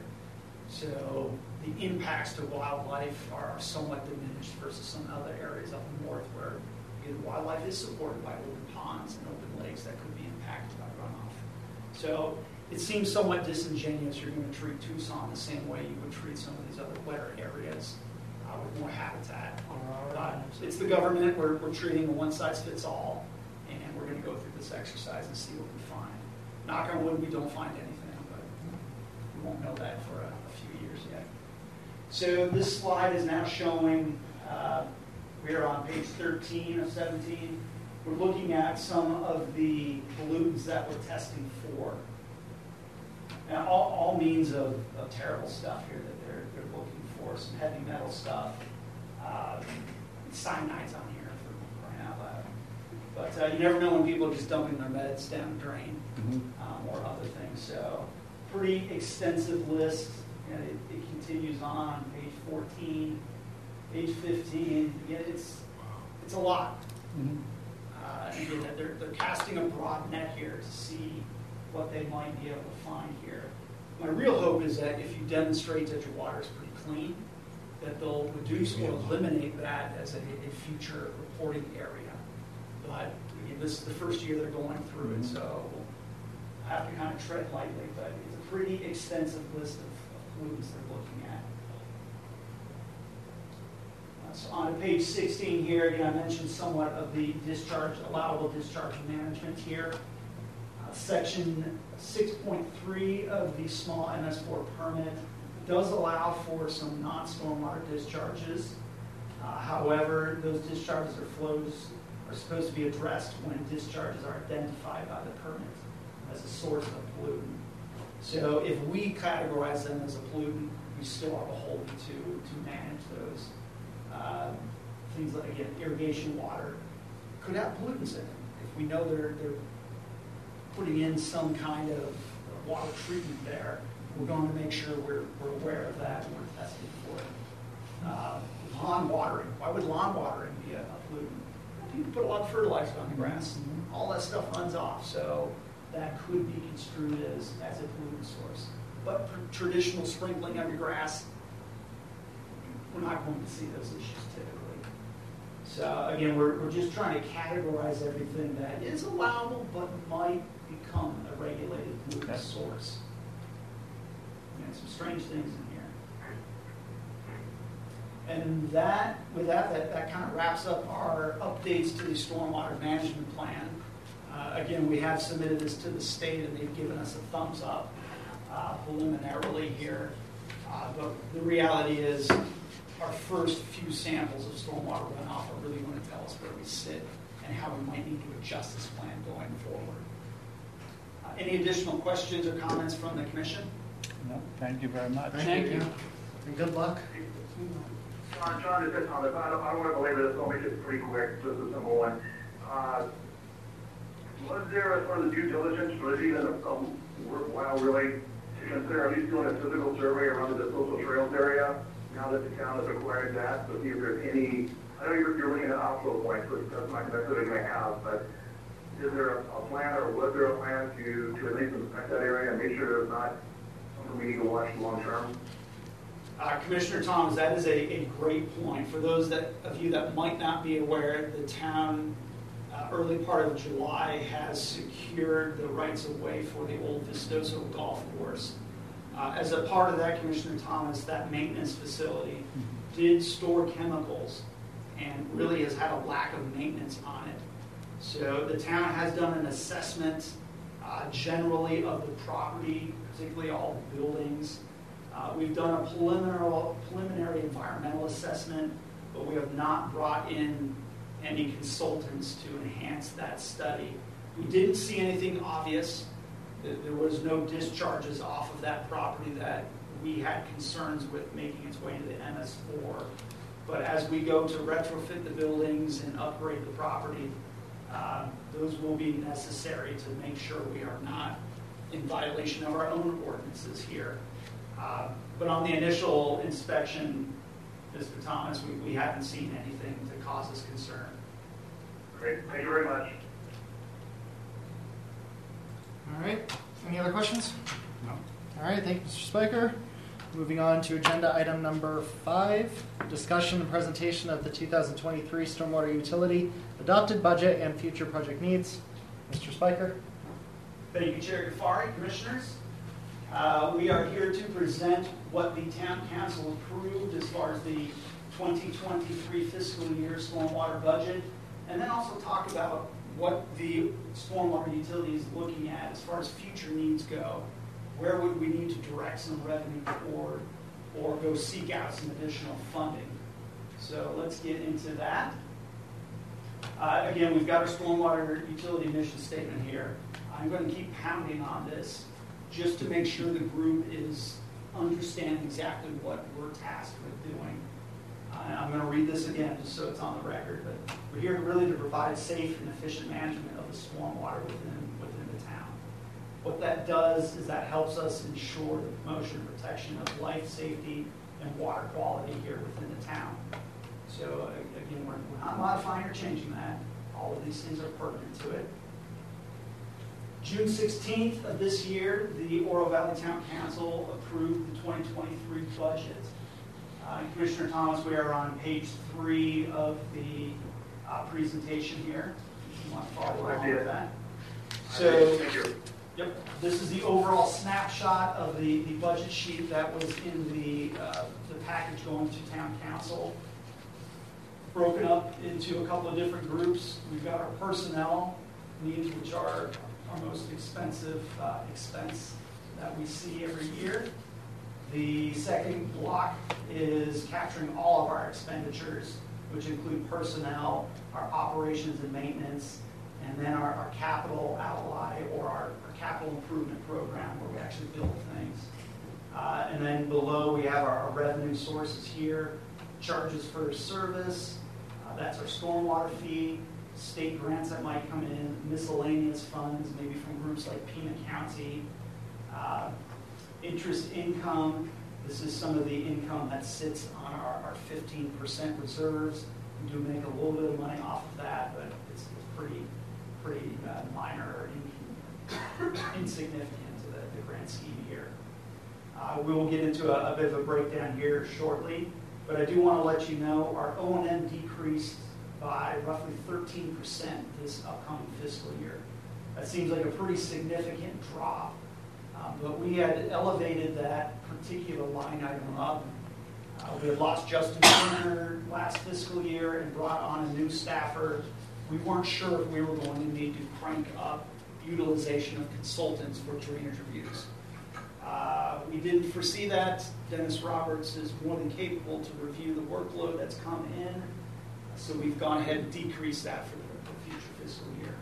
So the impacts to wildlife are somewhat diminished versus some other areas up north where you know, wildlife is supported by open ponds and open lakes that could be impacted by runoff. So it seems somewhat disingenuous you're going to treat Tucson the same way you would treat some of these other wetter areas uh, with more habitat. But it's the government, we're, we're treating a one-size-fits-all, and we're going to go through this exercise and see what we find. Knock on wood, we don't find anything, but we won't know that for a, a few years yet. So this slide is now showing, uh, we're on page thirteen of seventeen. We're looking at some of the pollutants that we're testing for. Now, all, all means of, of terrible stuff here that they're, they're looking for, some heavy metal stuff. Uh, cyanide's on here for crying out loud. But uh, you never know when people are just dumping their meds down the drain Mhm. um, or other things. So pretty extensive list. And it, it continues on, page fourteen, page fifteen. Again, it's, it's a lot. Mhm. Uh, and again, they're, they're casting a broad net here to see what they might be able to find here. My real hope is that if you demonstrate that your water is pretty clean, that they'll reduce or eliminate that as a, a future reporting area. But again, this is the first year they're going through it, so we'll have to kind of tread lightly. But it's a pretty extensive list of, of pollutants they're looking at. So on page sixteen here, again, I mentioned somewhat of the discharge, allowable discharge management here. Uh, Section six point three of the small M S four permit does allow for some non-stormwater discharges. Uh, However, those discharges or flows are supposed to be addressed when discharges are identified by the permit as a source of pollutant. So if we categorize them as a pollutant, we still are beholden to, to manage those. Uh, things like, again, irrigation water could have pollutants in them. If we know they're, they're putting in some kind of water treatment there, we're going to make sure we're, we're aware of that and we're testing for it. Uh, lawn watering. Why would lawn watering be a, a pollutant? You put a lot of fertilizer on the grass. All that stuff runs off. So that could be construed as, as a pollutant source. But for traditional sprinkling of your grass, we're not going to see those issues typically. So again, we're, we're just trying to categorize everything that is allowable but might become a regulated pollutant Okay. source. And some strange things in here. And that, with that, that, that kind of wraps up our updates to the stormwater management plan. Uh, again, we have submitted this to the state and they've given us a thumbs up uh, preliminarily here. Uh, but the reality is our first few samples of stormwater runoff are really going to tell us where we sit and how we might need to adjust this plan going forward. Uh, any additional questions or comments from the commission? No, thank you very much. Thank you. And good luck. John, John, just on this, I don't, I don't want to belabor this, I'll make it pretty quick, just a simple one. Uh, was there, as far as the due diligence, was it even a, a worthwhile really to consider at least doing a physical survey around the social trails area, now that the town has acquired that, to see if there's any, I know you're, you're looking at outflow points, but that's not necessarily going to have, but is there a, a plan, or was there a plan to, to at least inspect that area and make sure there's not something we need to watch long term? Uh, Commissioner Thomas, that is a, a great point. For those that, of you that might not be aware, the town, uh, early part of July, has secured the rights of way for the old Vistoso Golf Course. Uh, as a part of that, Commissioner Thomas, that maintenance facility did store chemicals and really has had a lack of maintenance on it. So the town has done an assessment uh, generally of the property, particularly all the buildings. Uh, we've done a preliminary, preliminary environmental assessment, but we have not brought in any consultants to enhance that study. We didn't see anything obvious. There was no discharges off of that property that we had concerns with making its way into the M S four. But as we go to retrofit the buildings and upgrade the property, uh, those will be necessary to make sure we are not in violation of our own ordinances here. Uh, but on the initial inspection, Mister Thomas, we, we haven't seen anything to cause us concern. Great, thank you very much. All right. Any other questions? No. All right. Thank you, Mister Spiker. Moving on to agenda item number five, discussion and presentation of the two thousand twenty-three Stormwater Utility adopted budget and future project needs. Mister Spiker. Thank you, Chair Ghaffari, Commissioners. Uh, we are here to present what the Town Council approved as far as the twenty twenty-three fiscal year stormwater budget, and then also talk about what the stormwater utility is looking at as far as future needs go. Where would we need to direct some revenue toward, or go seek out some additional funding? So let's get into that. Uh, again, we've got our stormwater utility mission statement here. I'm going to keep pounding on this just to make sure the group is understanding exactly what we're tasked with doing. Uh, I'm going to read this again just so it's on the record, but we're here really to provide safe and efficient management of the stormwater within, within the town. What that does is that helps us ensure the promotion and protection of life, safety, and water quality here within the town. So uh, again, we're, we're not modifying or changing that. All of these things are pertinent to it. June sixteenth of this year, the Oro Valley Town Council approved the twenty twenty-three budget. Uh, Commissioner Thomas, we are on page three of the uh, presentation here. If you want to follow along with that. So, Thank you. yep, this is the overall snapshot of the, the budget sheet that was in the, uh, the package going to Town Council. broken up into a couple of different groups. We've got our personnel needs, which are our most expensive uh, expense that we see every year. The second block is capturing all of our expenditures, which include personnel, our operations and maintenance, and then our, our capital outlay or our, our capital improvement program where we actually build things. Uh, and then below we have our, our revenue sources here, charges for service, uh, that's our stormwater fee, state grants that might come in, miscellaneous funds, maybe from groups like Pima County, uh, interest income. This is some of the income that sits on our, our fifteen percent reserves. We do make a little bit of money off of that, but it's, it's pretty, pretty uh, minor or in, insignificant to the, the grand scheme here. Uh, we will get into a, a bit of a breakdown here shortly, but I do want to let you know our O and M decreased by roughly thirteen percent this upcoming fiscal year. That seems like a pretty significant drop, um, but we had elevated that particular line item up. Uh, we had lost Justin Turner last fiscal year and brought on a new staffer. We weren't sure if we were going to need to crank up utilization of consultants for drainage reviews. Uh, we didn't foresee that. Dennis Roberts is more than capable to review the workload that's come in. So we've gone ahead and decreased that for the, the future fiscal year.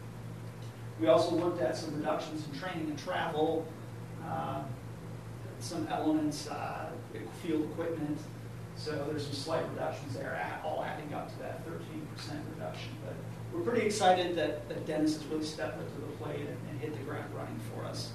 We also looked at some reductions in training and travel, uh, some elements, uh, field equipment. So there's some slight reductions there, all adding up to that thirteen percent reduction. But we're pretty excited that, that Dennis has really stepped up to the plate and, and hit the ground running for us.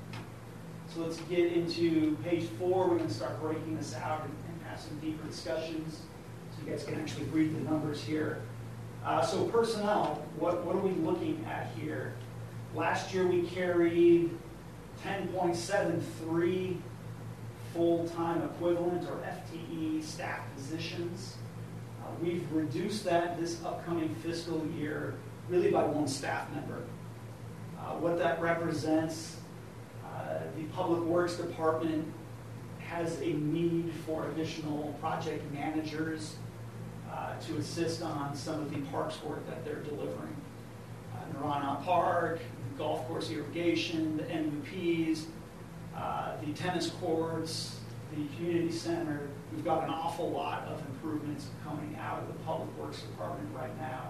So let's get into page four. We're going to start breaking this out and, and have some deeper discussions. So you guys can actually read the numbers here. Uh, so personnel, what, what are we looking at here? Last year we carried ten point seven three full-time equivalent or F T E staff positions. Uh, we've reduced that this upcoming fiscal year really by one staff member. Uh, what that represents, uh, the Public Works Department has a need for additional project managers uh, to assist on some of the parks work that they're delivering. Uh, Narana Park, the golf course irrigation, the M U Ps, uh, the tennis courts, the community center. We've got an awful lot of improvements coming out of the Public Works Department right now.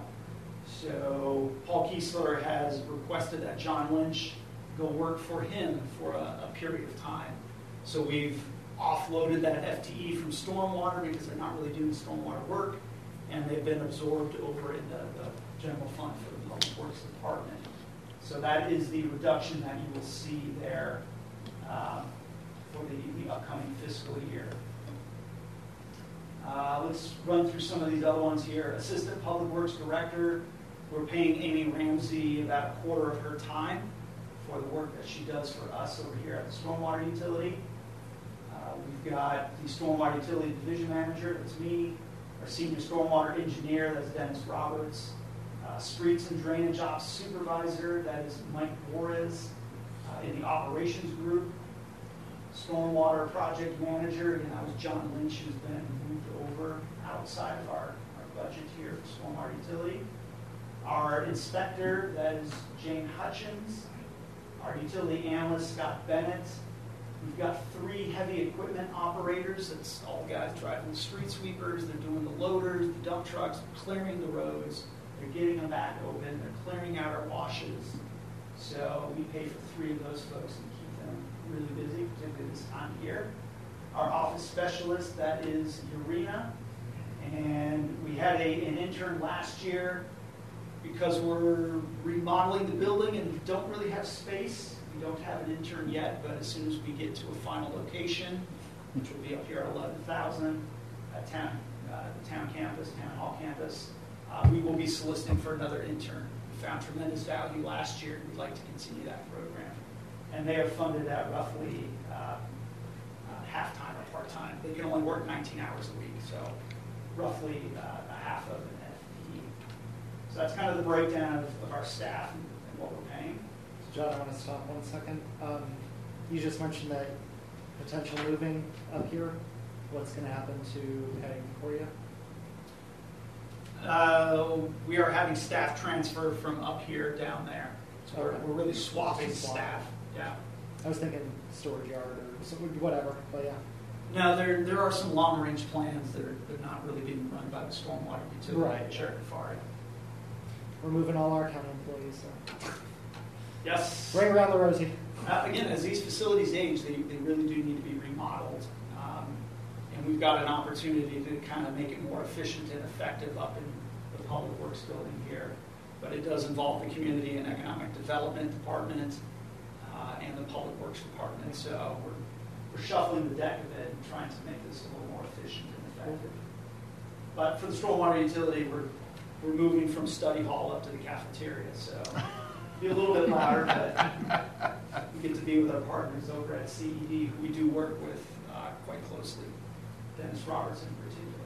So Paul Kiesler has requested that John Lynch go work for him for a, a period of time. So we've offloaded that F T E from stormwater because they're not really doing stormwater work, and they've been absorbed over in the, the general fund for the Public Works Department. So that is the reduction that you will see there uh, for the, the upcoming fiscal year. Uh, let's run through some of these other ones here. Assistant Public Works Director, we're paying Amy Ramsey about a quarter of her time for the work that she does for us over here at the Stormwater Utility. Uh, we've got the Stormwater Utility Division Manager, that's me. Our Senior Stormwater Engineer, that's Dennis Roberts. Uh, Streets and Drainage Ops Supervisor, that is Mike Juarez. Uh, in the Operations Group, Stormwater Project Manager, again, that was John Lynch, who's been moved over outside of our, our budget here for Stormwater Utility. Our Inspector, that is Jane Hutchins. Our Utility Analyst, Scott Bennett. We've got three heavy equipment operators. That's all the guys driving the street sweepers. They're doing the loaders, the dump trucks, clearing the roads. They're getting them back open. They're clearing out our washes. So we pay for three of those folks and keep them really busy, particularly this time of year. Our office specialist, that is Urena. And we had a, an intern last year. Because we're remodeling the building and don't really have space, we don't have an intern yet, but as soon as we get to a final location, which will be up here at eleven thousand at town, uh, the town campus, town hall campus, uh, we will be soliciting for another intern. We found tremendous value last year, and we'd like to continue that program. And they are funded at roughly uh, uh, half-time or part-time. They can only work nineteen hours a week, so roughly uh, a half of an F T E. So that's kind of the breakdown of, of our staff and, and what we're paying. John, I want to stop one second. Um, you just mentioned that potential moving up here. What's going to happen to heading for you? Uh, we are having staff transfer from up here down there. So we're, Okay. we're really swapping Swap. staff. Yeah. I was thinking storage yard or some- whatever, but yeah. Now, there there are some long-range plans that are they're not really being run by the stormwater utility. Right. Sheriff Kafari. We're moving all our county employees, so. Yes. Ring around the rosy. Uh, again, as these facilities age, they, they really do need to be remodeled. Um, and we've got an opportunity to kind of make it more efficient and effective up in the Public Works building here. But it does involve the Community and Economic Development Department uh, and the Public Works Department. So we're, we're shuffling the deck a bit and trying to make this a little more efficient and effective. But for the stormwater utility, we're, we're moving from study hall up to the cafeteria. So be a little bit louder, but we get to be with our partners over at C E D, who we do work with uh, quite closely, Dennis Roberts in particular.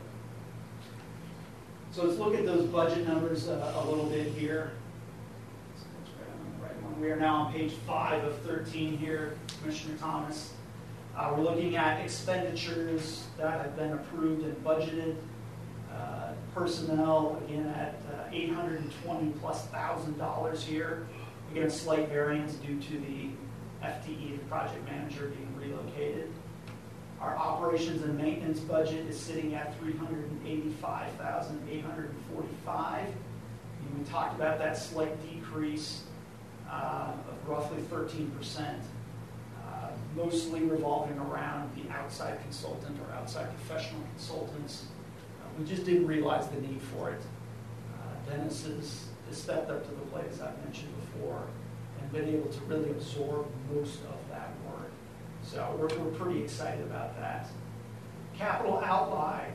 So let's look at those budget numbers uh, a little bit here. So that's right, I'm on the right one. We are now on page five of thirteen here, Commissioner Thomas. Uh, we're looking at expenditures that have been approved and budgeted. Uh, personnel, again, at uh, eight hundred twenty plus thousand dollars here. Again, a slight variance due to the F T E, the project manager, being relocated. Our operations and maintenance budget is sitting at three hundred eighty-five thousand eight hundred forty-five dollars. And we talked about that slight decrease uh, of roughly thirteen percent, uh, mostly revolving around the outside consultant or outside professional consultants. Uh, we just didn't realize the need for it. Uh, Dennis has, has stepped up to the plate, as I've mentioned before, and been able to really absorb most of that work. So we're, we're pretty excited about that. Capital outlay,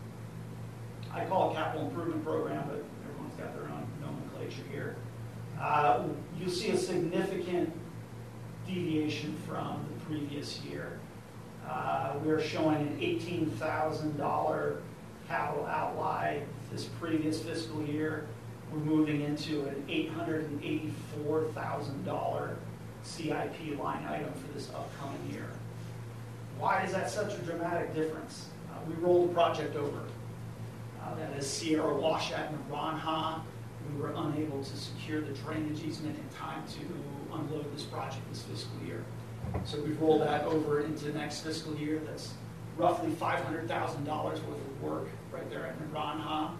I call it capital improvement program, but everyone's got their own nomenclature here. Uh, you'll see a significant deviation from the previous year. Uh, we're showing an eighteen thousand dollars capital outlay this previous fiscal year. We're moving into an eight hundred eighty-four thousand dollars C I P line item for this upcoming year. Why is that such a dramatic difference? Uh, we rolled the project over. Uh, that is Sierra Wash at Naranha. We were unable to secure the drainage easement in time to unload this project this fiscal year. So we've rolled that over into next fiscal year. That's roughly five hundred thousand dollars worth of work right there at Naranha.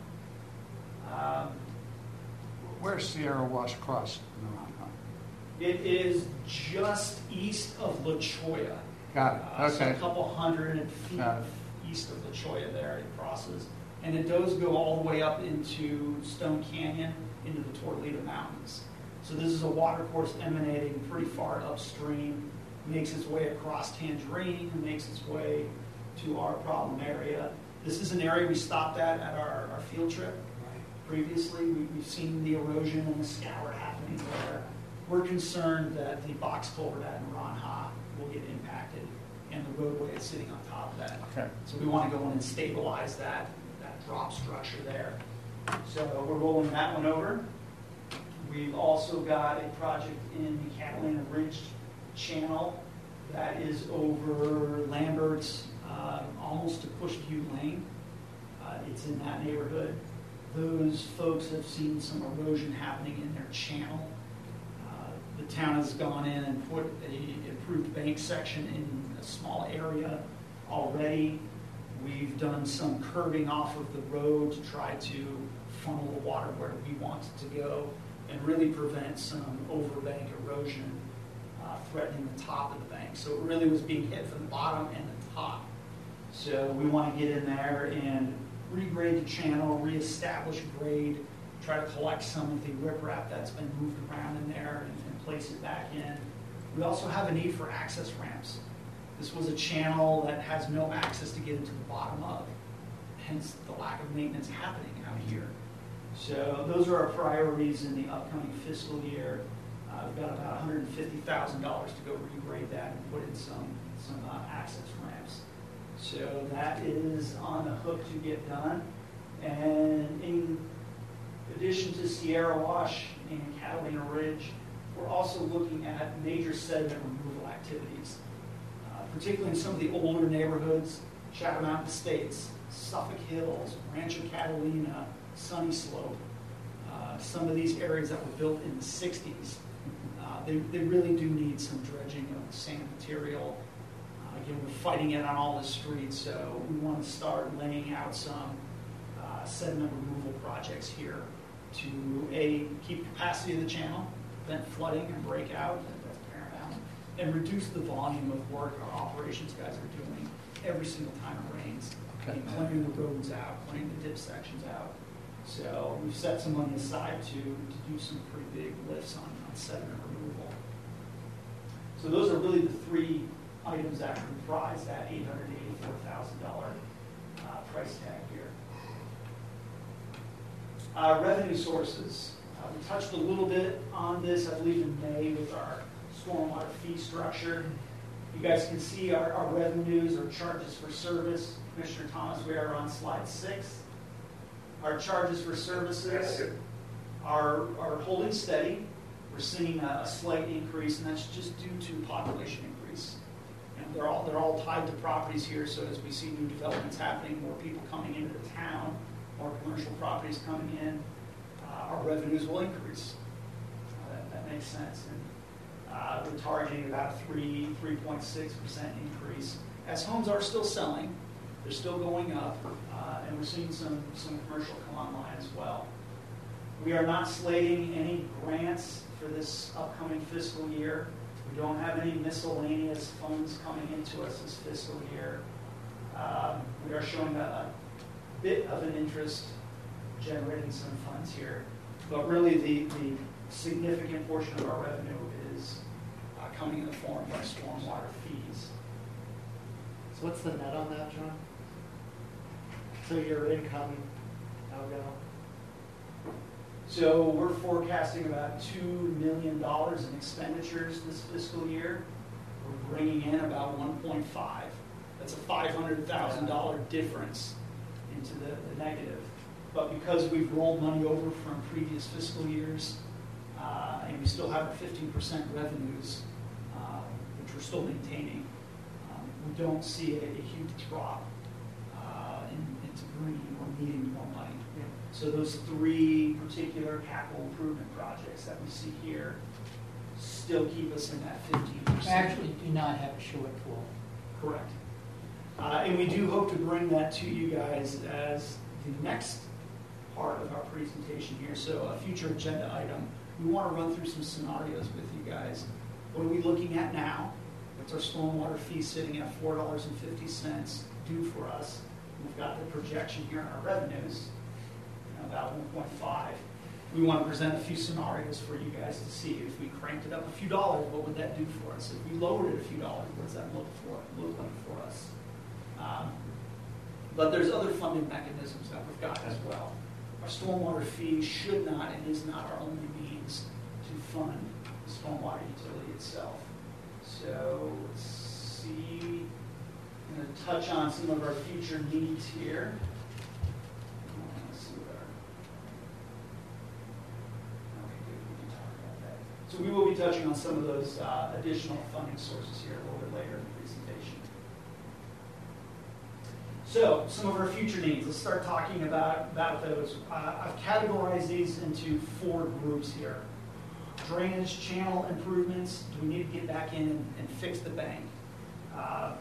Um, Where's Sierra Wash Cross? It is just east of La Cholla. Got it. Uh, so Okay. a couple hundred feet Got it. east of La Cholla there it crosses. And it does go all the way up into Stone Canyon, into the Torlita Mountains. So this is a water course emanating pretty far upstream, makes its way across Tangerine, and makes its way to our problem area. This is an area we stopped at at our, our field trip. Previously, we, we've seen the erosion and the scour happening there. We're concerned that the box culvert at Naranha will get impacted and the roadway is sitting on top of that. Okay. So we want to go in and stabilize that, that drop structure there. So we're rolling that one over. We've also got a project in the Catalina Ridge Channel that is over Lambert's, uh, almost to Pushview Lane. Uh, it's in that neighborhood. Those folks have seen some erosion happening in their channel. Uh, the town has gone in and put a improved bank section in a small area already. We've done some curbing off of the road to try to funnel the water where we want it to go and really prevent some overbank erosion uh, threatening the top of the bank. So it really was being hit from the bottom and the top. So we want to get in there and regrade the channel, reestablish grade, try to collect some of the riprap that's been moved around in there and, and place it back in. We also have a need for access ramps. This was a channel that has no access to get into the bottom of, hence the lack of maintenance happening out here. So those are our priorities in the upcoming fiscal year. Uh, we've got about one hundred fifty thousand dollars to go regrade that and put in some, some uh, access ramps. So that is on the hook to get done. And in addition to Sierra Wash and Catalina Ridge, we're also looking at major sediment removal activities, uh, particularly in some of the older neighborhoods, Shadow Mountain Estates, Suffolk Hills, Rancho Catalina, Sunny Slope. Uh, some of these areas that were built in the sixties, uh, they, they really do need some dredging of the sand material. Uh, again, we're fighting it on all the streets, so we want to start laying out some uh, sediment removal projects here to A, keep capacity of the channel, prevent flooding and breakout, and that's paramount, and reduce the volume of work our operations guys are doing every single time it rains. Okay. And clearing the roads out, clearing the dip sections out. So we've set some money aside to, to do some pretty big lifts on, on sediment removal. So those are really the three items that comprise that eight hundred eighty-four thousand dollars uh, price tag here. Uh, revenue sources. Uh, we touched a little bit on this, I believe, in May with our stormwater fee structure. You guys can see our, our revenues or charges for service. Commissioner Thomas, we are on slide six. Our charges for services are, are holding steady. We're seeing a, a slight increase, and that's just due to population increase. You know, they're all they're all tied to properties here, so as we see new developments happening, more people coming into the town, more commercial properties coming in, uh, our revenues will increase. Uh, that, that makes sense. And uh, we're targeting about a three, three point six percent increase. As homes are still selling, they're still going up, uh, and we're seeing some, some commercial come online as well. We are not slating any grants for this upcoming fiscal year. We don't have any miscellaneous funds coming into us this fiscal year. Um, we are showing a, a bit of an interest generating some funds here, but really the, the significant portion of our revenue is uh, coming in the form of stormwater fees. So what's the net on that, John? So your income, how go? So we're forecasting about two million dollars in expenditures this fiscal year. We're bringing in about one point five. That's a five hundred thousand dollars difference into the, the negative. But because we've rolled money over from previous fiscal years, uh, and we still have our fifteen percent revenues, uh, which we're still maintaining, um, we don't see a, a huge drop uh, in, into bringing or needing more money. So those three particular capital improvement projects that we see here still keep us in that fifteen percent. Actually do not have a shortfall. Correct. Uh, and we do hope to bring that to you guys as the next part of our presentation here. So a future agenda item. We want to run through some scenarios with you guys. What are we looking at now? What's our stormwater fee sitting at four dollars and fifty cents due for us? We've got the projection here on our revenues, about one point five. We want to present a few scenarios for you guys to see. If we cranked it up a few dollars, what would that do for us? If we lowered it a few dollars, what does that look for look like for us? Um, but there's other funding mechanisms that we've got as well. Our stormwater fee should not and is not our only means to fund the stormwater utility itself. So let's see. I'm going to touch on some of our future needs here. So we will be touching on some of those uh, additional funding sources here a little bit later in the presentation. So some of our future needs, let's start talking about, about those. Uh, I've categorized these into four groups here. Drainage channel improvements, do we need to get back in and, and fix the bank? Uh,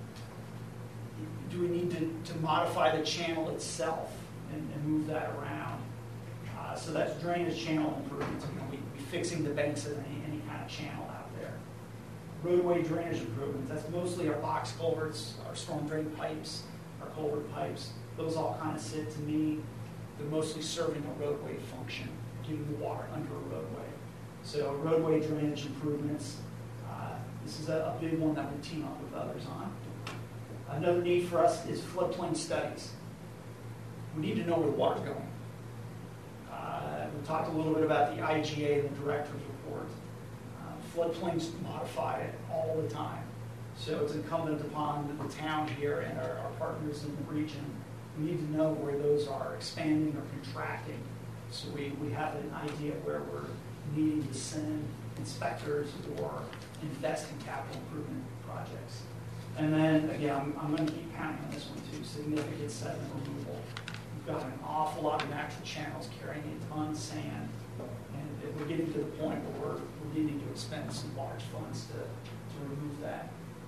do we need to, to modify the channel itself and, and move that around? Uh, so that's drainage channel improvements. You know, we, we fixing the banks of any, any kind of channel out there. Roadway drainage improvements. That's mostly our box culverts, our storm drain pipes, our culvert pipes. Those all kind of sit to me. They're mostly serving a roadway function, getting the water under a roadway. So roadway drainage improvements. Uh, this is a, a big one that we team up with others on. Another need for us is floodplain studies. We need to know where the water's going. Uh, we talked a little bit about the I G A and the director's report. Uh, floodplains modify all the time. So it's incumbent upon the, the town here and our, our partners in the region. We need to know where those are expanding or contracting. So we, we have an idea of where we're needing to send inspectors or invest in capital improvement projects. And then, again, I'm, I'm going to keep counting on this one too, significant sediment removal. We've got an awful lot of natural channels carrying a ton of sand, and we're getting to the point where we're, we're needing to expend some large funds to, to remove that.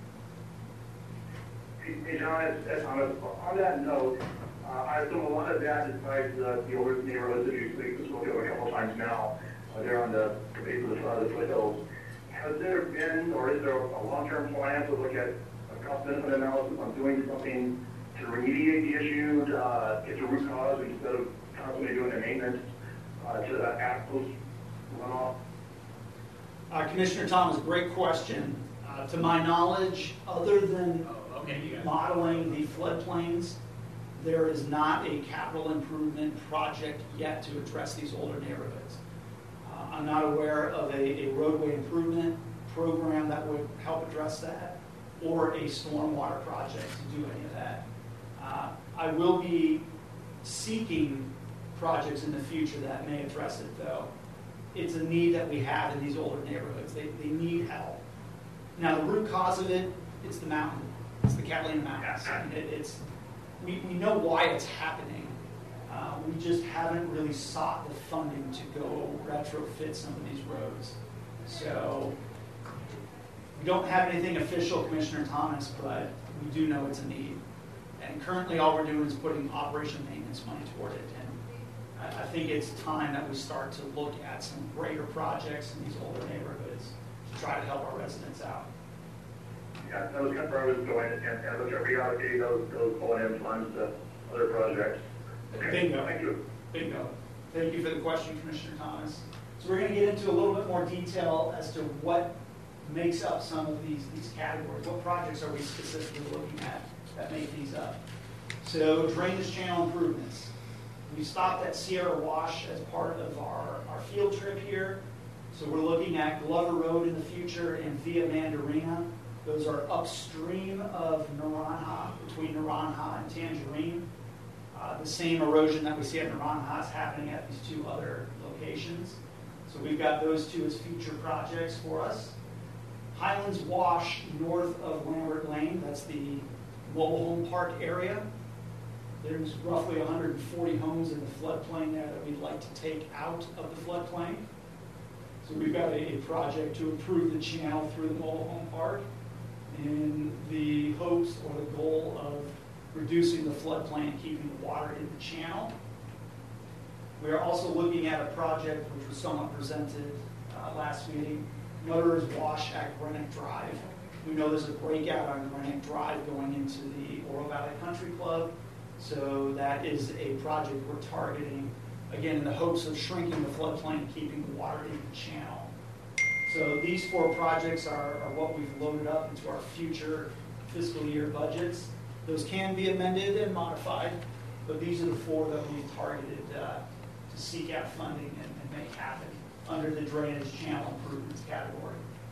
Hey, hey, John, it's, it's Thomas. On that note, uh, I assume a lot of that is tied to the, the older neighborhoods that you speak, spoke of a couple times now. Uh, they're on the, the base of the, uh, the foothills. Has there been, or is there a long-term plan to look at a cost-benefit analysis on doing something to remediate the issue, to uh, get to root cause instead of constantly doing the maintenance uh, to the act post runoff? Uh, Commissioner Thomas, great question. Uh, to my knowledge, other than Oh, okay, you got it. modeling the floodplains, there is not a capital improvement project yet to address these older neighborhoods. Uh, I'm not aware of a, a roadway improvement program that would help address that, or a stormwater project to do any of that. Uh, I will be seeking projects in the future that may address it, though. It's a need that we have in these older neighborhoods. They, they need help. Now, the root cause of it, it's the mountain. It's the Catalina Mountains. And it, it's, we, we know why it's happening. Uh, we just haven't really sought the funding to go retrofit some of these roads. So we don't have anything official, Commissioner Thomas, but we do know it's a need. And currently all we're doing is putting operation maintenance money toward it. And I, I think it's time that we start to look at some greater projects in these older neighborhoods to try to help our residents out. Yeah, that was kind of where I was going, and, and look at reallocating those, those O and M funds to other projects. Okay, Bingo. thank you. Bingo. Thank you for the question, Commissioner Thomas. So we're going to get into a little bit more detail as to what makes up some of these, these categories. What projects are we specifically looking at that make these up? So drainage channel improvements. We stopped at Sierra Wash as part of our, our field trip here. So we're looking at Glover Road in the future and Via Mandarina. Those are upstream of Naranja, between Naranja and Tangerine. Uh, the same erosion that we see at Naranja is happening at these two other locations. So we've got those two as future projects for us. Highlands Wash north of Lambert Lane, that's the mobile home park area. There's roughly one hundred forty homes in the floodplain there that we'd like to take out of the floodplain. So we've got a, a project to improve the channel through the mobile home park in the hopes or the goal of reducing the floodplain and keeping the water in the channel. We are also looking at a project which was somewhat presented uh, last meeting, Motorers Wash at Greenwich Drive. We know there's a breakout on Greenwich Drive going into the Oro Valley Country Club, so that is a project we're targeting, again, in the hopes of shrinking the floodplain and keeping the water in the channel. So these four projects are, are what we've loaded up into our future fiscal year budgets. Those can be amended and modified, but these are the four that we've targeted uh, to seek out funding and, and make happen under the drainage channel improvements category.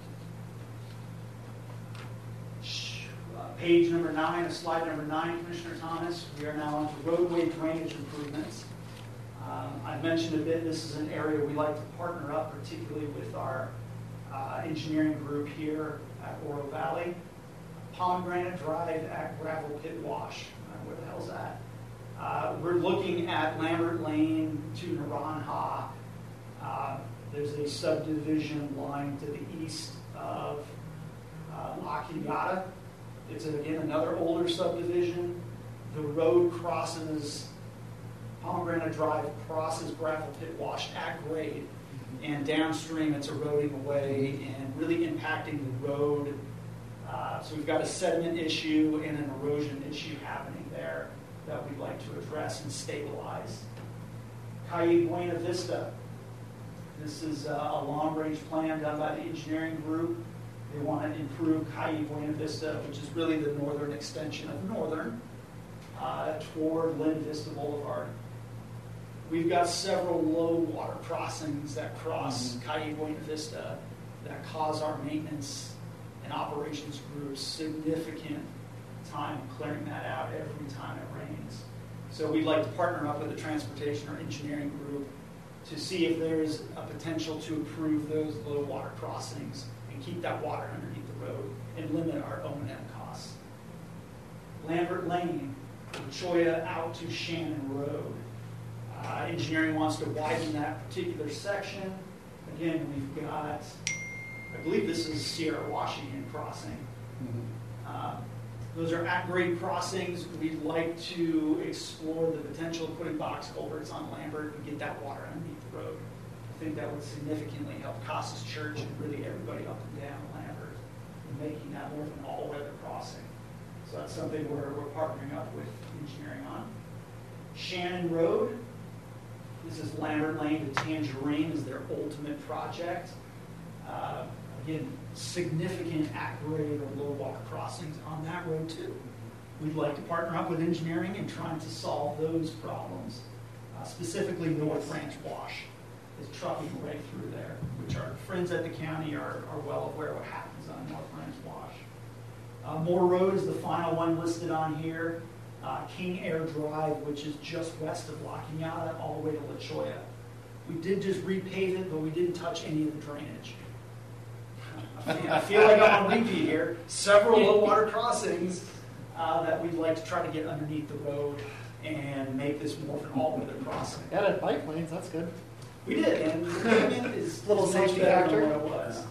Uh, page number nine, slide number nine, Commissioner Thomas. We are now on to roadway drainage improvements. Um, I mentioned a bit, this is an area we like to partner up, particularly with our uh, engineering group here at Oro Valley. Pomegranate Drive at Gravel Pit Wash. Uh, where the hell's that? Uh, we're looking at Lambert Lane to Naranja. Uh, there's a subdivision lying to the east of uh, La Quillada. It's, again, another older subdivision. The road crosses, Pomegranate Drive crosses Gravel Pit Wash at grade, and downstream it's eroding away and really impacting the road. Uh, so we've got a sediment issue and an erosion issue happening there that we'd like to address and stabilize. Calle Buena Vista. This is uh, a long-range plan done by the engineering group. They want to improve Calle Buena Vista, which is really the northern extension of Northern, uh, toward Lynn Vista Boulevard. We've got several low water crossings that cross mm-hmm. Calle Buena Vista that cause our maintenance and operations groups significant time clearing that out every time it rains. So we'd like to partner up with the transportation or engineering group to see if there is a potential to improve those low water crossings and keep that water underneath the road and limit our O and M costs. Lambert Lane, Choya out to Shannon Road. Uh, engineering wants to widen that particular section. Again, we've got, I believe this is Sierra Washington crossing. Uh, those are at-grade crossings. We'd like to explore the potential of putting box culverts on Lambert and get that water underneath the road. I think that would significantly help Casas Church and really everybody up and down Lambert in making that more of an all-weather crossing. So that's something we're, we're partnering up with engineering on. Shannon Road, this is Lambert Lane to Tangerine, is their ultimate project. Uh, again, significant at-grade or low-water crossings on that road too. We'd like to partner up with engineering and trying to solve those problems. Uh, specifically, North Ranch Wash is trucking right through there, which our friends at the county are, are well aware of what happens on North Ranch Wash. Uh, Moore Road is the final one listed on here. Uh, King Air Drive, which is just west of La Cañada, all the way to La Choya. We did just repave it, but we didn't touch any of the drainage. I feel, I feel like I'm on repeat here. Several low water crossings uh, that we'd like to try to get underneath the road and make this more of an all-weather crossing. Added bike lanes, that's good. We did, and the pavement is Little is much safety better factor. than what it was.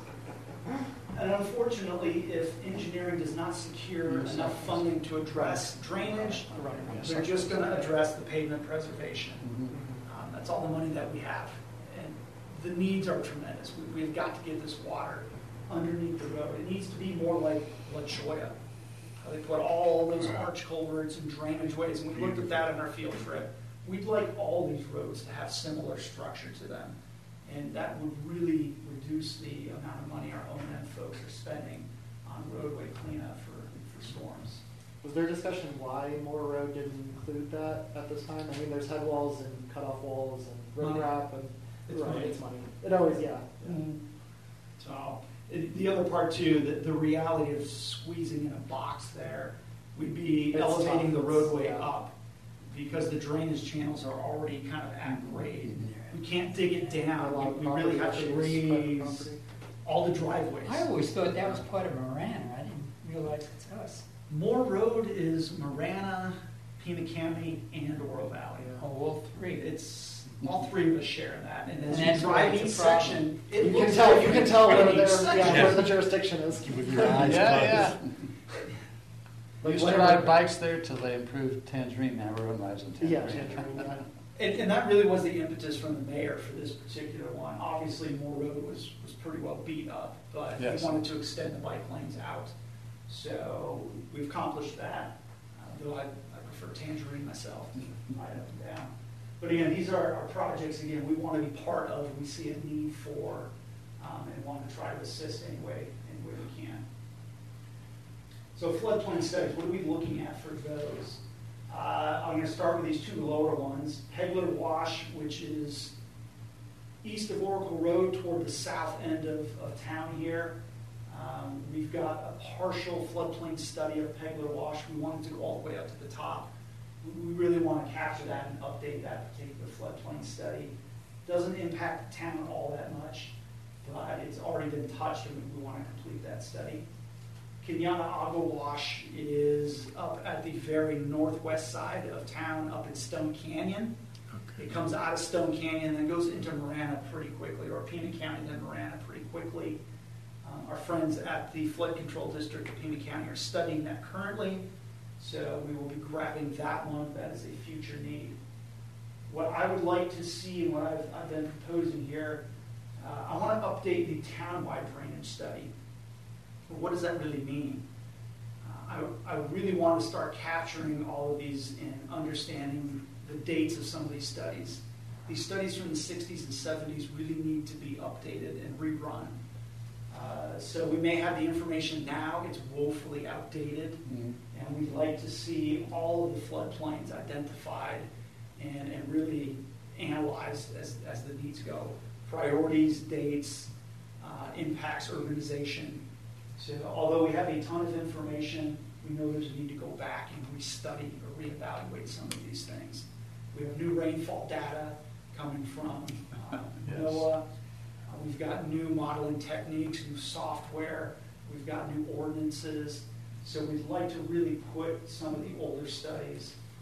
And unfortunately, if engineering does not secure enough funding to address drainage, they're just going to address the pavement preservation. Um, that's all the money that we have. And the needs are tremendous. We, we've got to get this water underneath the road. It needs to be more like La Choya. Uh, They put all those arch culverts and drainage ways, and we looked at that in our field trip. We'd like all these roads to have similar structure to them. And that would really reduce the amount of money our O and M folks are spending on roadway cleanup for, for storms. Was there discussion why Moore Road didn't include that at this time? I mean, there's head walls and cutoff walls and road Money. wrap and It's right, money. it's money. It always, yeah. yeah. Mm-hmm. So it- the other part too, the, the reality of squeezing in a box there, we'd be It's elevating tough. the roadway Yeah. up because the drainage channels are already kind of at grade. We can't dig it A down. lot of We, we really have to property issues, private raise property. all the driveways. I always thought that was part of Marana. I didn't realize it's us. Moore Road is Marana, Pima County, and Oro Valley. Oh, all three. It's, all three of us share in that, and as And you that's why drive it's each a problem. section, it You can looks tell, like you can tell where, each their- section. yeah, where the jurisdiction is. With your eyes Yeah, closed. yeah. Like Used to whatever- ride bikes there till they improved Tangerine, now everyone rides in Yeah, Tangerine. Tangerine, yeah. And, and that really was the impetus from the mayor for this particular one. Obviously, Moore Road was, was pretty well beat up, but we Yes. wanted to extend the bike lanes out. So we've accomplished that, uh, though I, I prefer Tangerine myself, ride up and down. But again, these are our projects, again, we want to be part of, we see a need for, um, and want to try to assist any way, any way we can. So floodplain studies, what are we looking at for those? Uh, I'm going to start with these two lower ones. Pegler Wash, which is east of Oracle Road toward the south end of, of town here. Um, we've got a partial floodplain study of Pegler Wash. We wanted to go all the way up to the top. We, we really want to capture that and update that particular floodplain study. Doesn't impact the town all that much, but it's already been touched and we, we want to complete that study. Kenyatta Agua Wash is up at the very northwest side of town, up in Stone Canyon. Okay. It comes out of Stone Canyon and then goes into Marana pretty quickly, or Pima County, then Marana pretty quickly. Um, our friends at the Flood Control District of Pima County are studying that currently, so we will be grabbing that one. That is a future need. What I would like to see and what I've, I've been proposing here, uh, I want to update the town-wide drainage study. What does that really mean? Uh, I, I really want to start capturing all of these and understanding the dates of some of these studies. These studies from the sixties and seventies really need to be updated and rerun. Uh, so we may have the information now, it's woefully outdated, Mhm. and we'd like to see all of the floodplains identified and, and really analyzed as, as the needs go. Priorities, dates, uh, impacts, urbanization. So although we have a ton of information, we know there's a need to go back and restudy or reevaluate some of these things. We have new rainfall data coming from uh, Yes. NOAA. Uh, we've got new modeling techniques, new software. We've got new ordinances. So we'd like to really put some of the older studies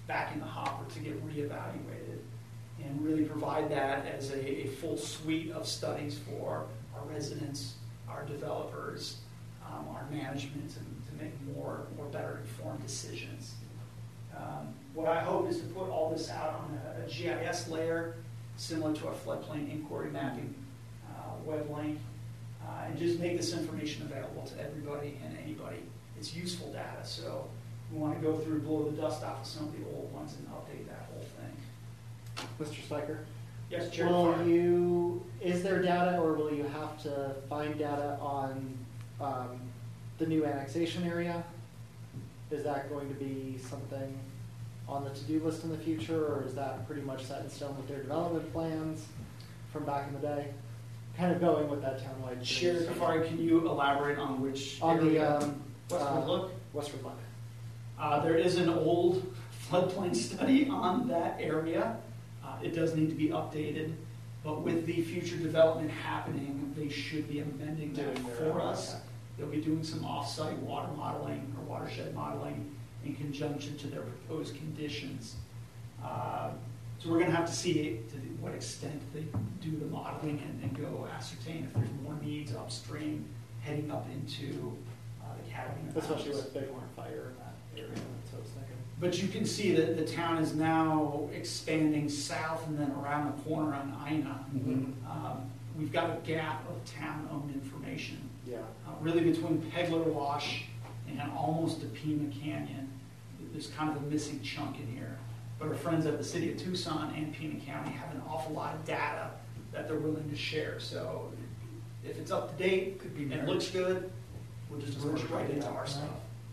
back in the hopper to get reevaluated and really provide that as a, a full suite of studies for our residents, our developers, um, our management, and to make more, more better informed decisions. Um, what I hope is to put all this out on a, a G I S layer, similar to our floodplain inquiry mapping uh, web link, uh, and just make this information available to everybody and anybody. It's useful data, so we want to go through, blow the dust off of some of the old ones and update that whole thing. Mister Spiker? Yes, Chair. Will Farr. you, is there data or will you have to find data on um, the new annexation area? Is that going to be something on the to-do list in the future, or is that pretty much set in stone with their development plans from back in the day? Kind of going with that townwide. Chair Kafari, can you elaborate on which On the, area? um, Westwood uh, Look? Westward Look. Uh, there is an old floodplain study on that area. Uh, it does need to be updated, but with the future development happening, they should be amending that Doing their for own, us. okay. They'll be doing some off-site water modeling or watershed modeling in conjunction to their proposed conditions. Uh, so we're going to have to see to what extent they do the modeling and, and go ascertain if there's more needs upstream heading up into uh, the Catalina Especially Mountains. with Bighorn Fire in that area, that's what I was thinking. But you can see that the town is now expanding south and then around the corner on Ina. Mhm. Um, we've got a gap of town-owned information, Yeah. uh, really between Pegler Wash and almost to Pima Canyon. There's kind of a missing chunk in here. But our friends at the city of Tucson and Pima County have an awful lot of data that they're willing to share. So if it's up to date Could be and merged. looks good, we'll just merge it right into our stuff.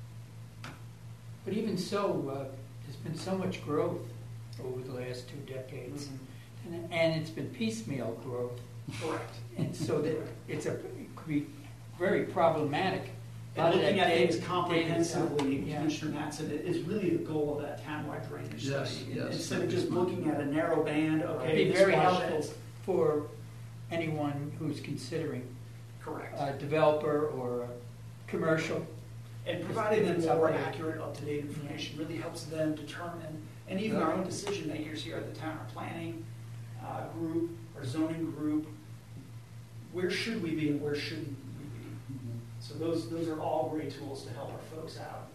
But even so, uh, there's been so much growth over the last two decades, Mhm. and, and it's been piecemeal growth, Correct. and so that it's a, it could be very problematic. A lot And of looking that at data- things comprehensively, Yeah. Commissioner Matson, it is really the goal of that townwide drainage Yes, study. yes. Instead of just looking at a narrow band, It'd okay, be this very watershed helpful is for anyone who's considering correct. a developer or a commercial. And providing them It's more updated. accurate, up-to-date information really helps them determine, and even our own decision makers here at the town, our planning uh, group, our zoning group, where should we be and where shouldn't we be? So those, those are all great tools to help our folks out.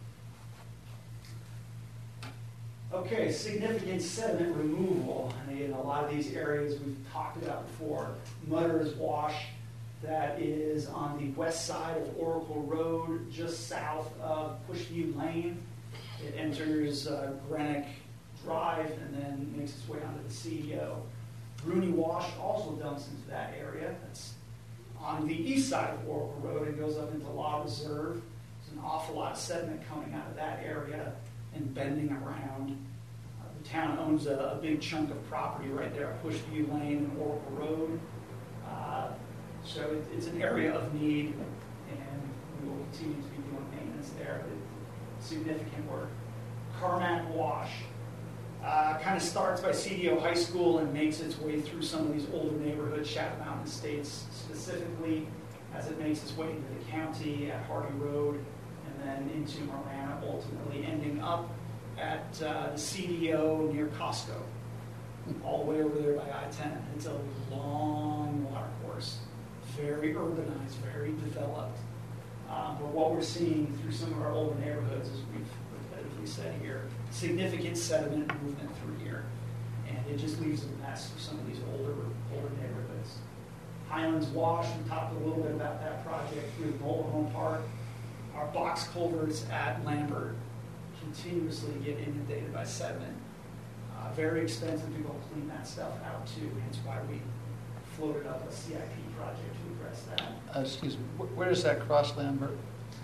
Okay, significant sediment removal. And again, a lot of these areas we've talked about before. Mudder's Wash, that is on the west side of Oracle Road, just south of Pushview Lane. It enters uh, Greenwich Drive and then makes its way onto the C D O. Rooney Wash also dumps into that area. That's on the east side of Oracle Road and goes up into Law Reserve. There's an awful lot of sediment coming out of that area and bending around. Uh, the town owns a, a big chunk of property right there at Pushview Lane and Oracle Road. Uh, so it, it's an area of need, and we will continue to be doing maintenance there. But significant work. Carmack Wash. Uh, kind of starts by C D O High School and makes its way through some of these older neighborhoods, Shadow Mountain Estates specifically, as it makes its way into the county at Hardy Road and then into Marana, ultimately ending up at uh, the C D O near Costco, all the way over there by I ten. It's a long water course, very urbanized, very developed. Uh, but what we're seeing through some of our older neighborhoods, as we've repetitively said here, significant sediment movement through here. And it just leaves a mess for some of these older, older neighborhoods. Highlands Wash, we talked a little bit about that project through the mobile home park. Our box culverts at Lambert continuously get inundated by sediment. Uh, very expensive to go clean that stuff out too, hence why we floated up a C I P project to address that. Uh, Excuse me, wh- where does that cross Lambert?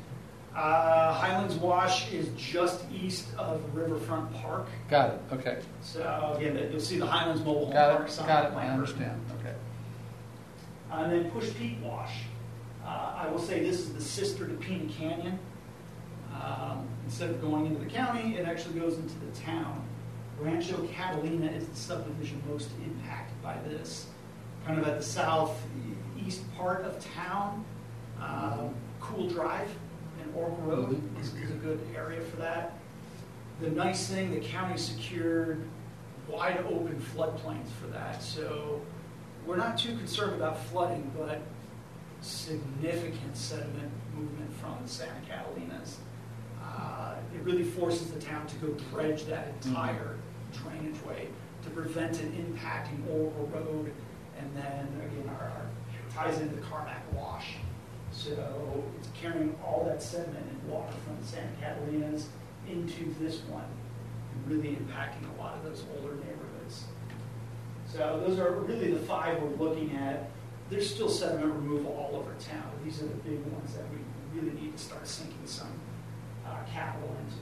Uh, Highlands Wash is just east of Riverfront Park. Got it, okay. So again, you'll see the Highlands Mobile Home Got Park it, sign. got it, at I Lambert. understand, okay. Uh, And then Push Peak Wash. Uh, I will say this is the sister to Pina Canyon. Um, instead of going into the county, it actually goes into the town. Rancho Catalina is the subdivision most impacted by this. Kind of at the southeast part of town. Um, Cool Drive and Oracle Road Mhm. is, is a good area for that. the nice thing, the county secured wide open floodplains for that. So we're not too concerned about flooding, but significant sediment movement from the Santa Catalinas. Uh, it really forces the town to go dredge that entire drainage way to prevent it impacting Oracle Road, and then again our, our ties into the Carmack Wash. So it's carrying all that sediment and water from the Santa Catalinas into this one, and really impacting a lot of those older neighborhoods. So those are really the five we're looking at. There's still sediment removal all over town, but these are the big ones that we really need to start sinking some uh, capital into.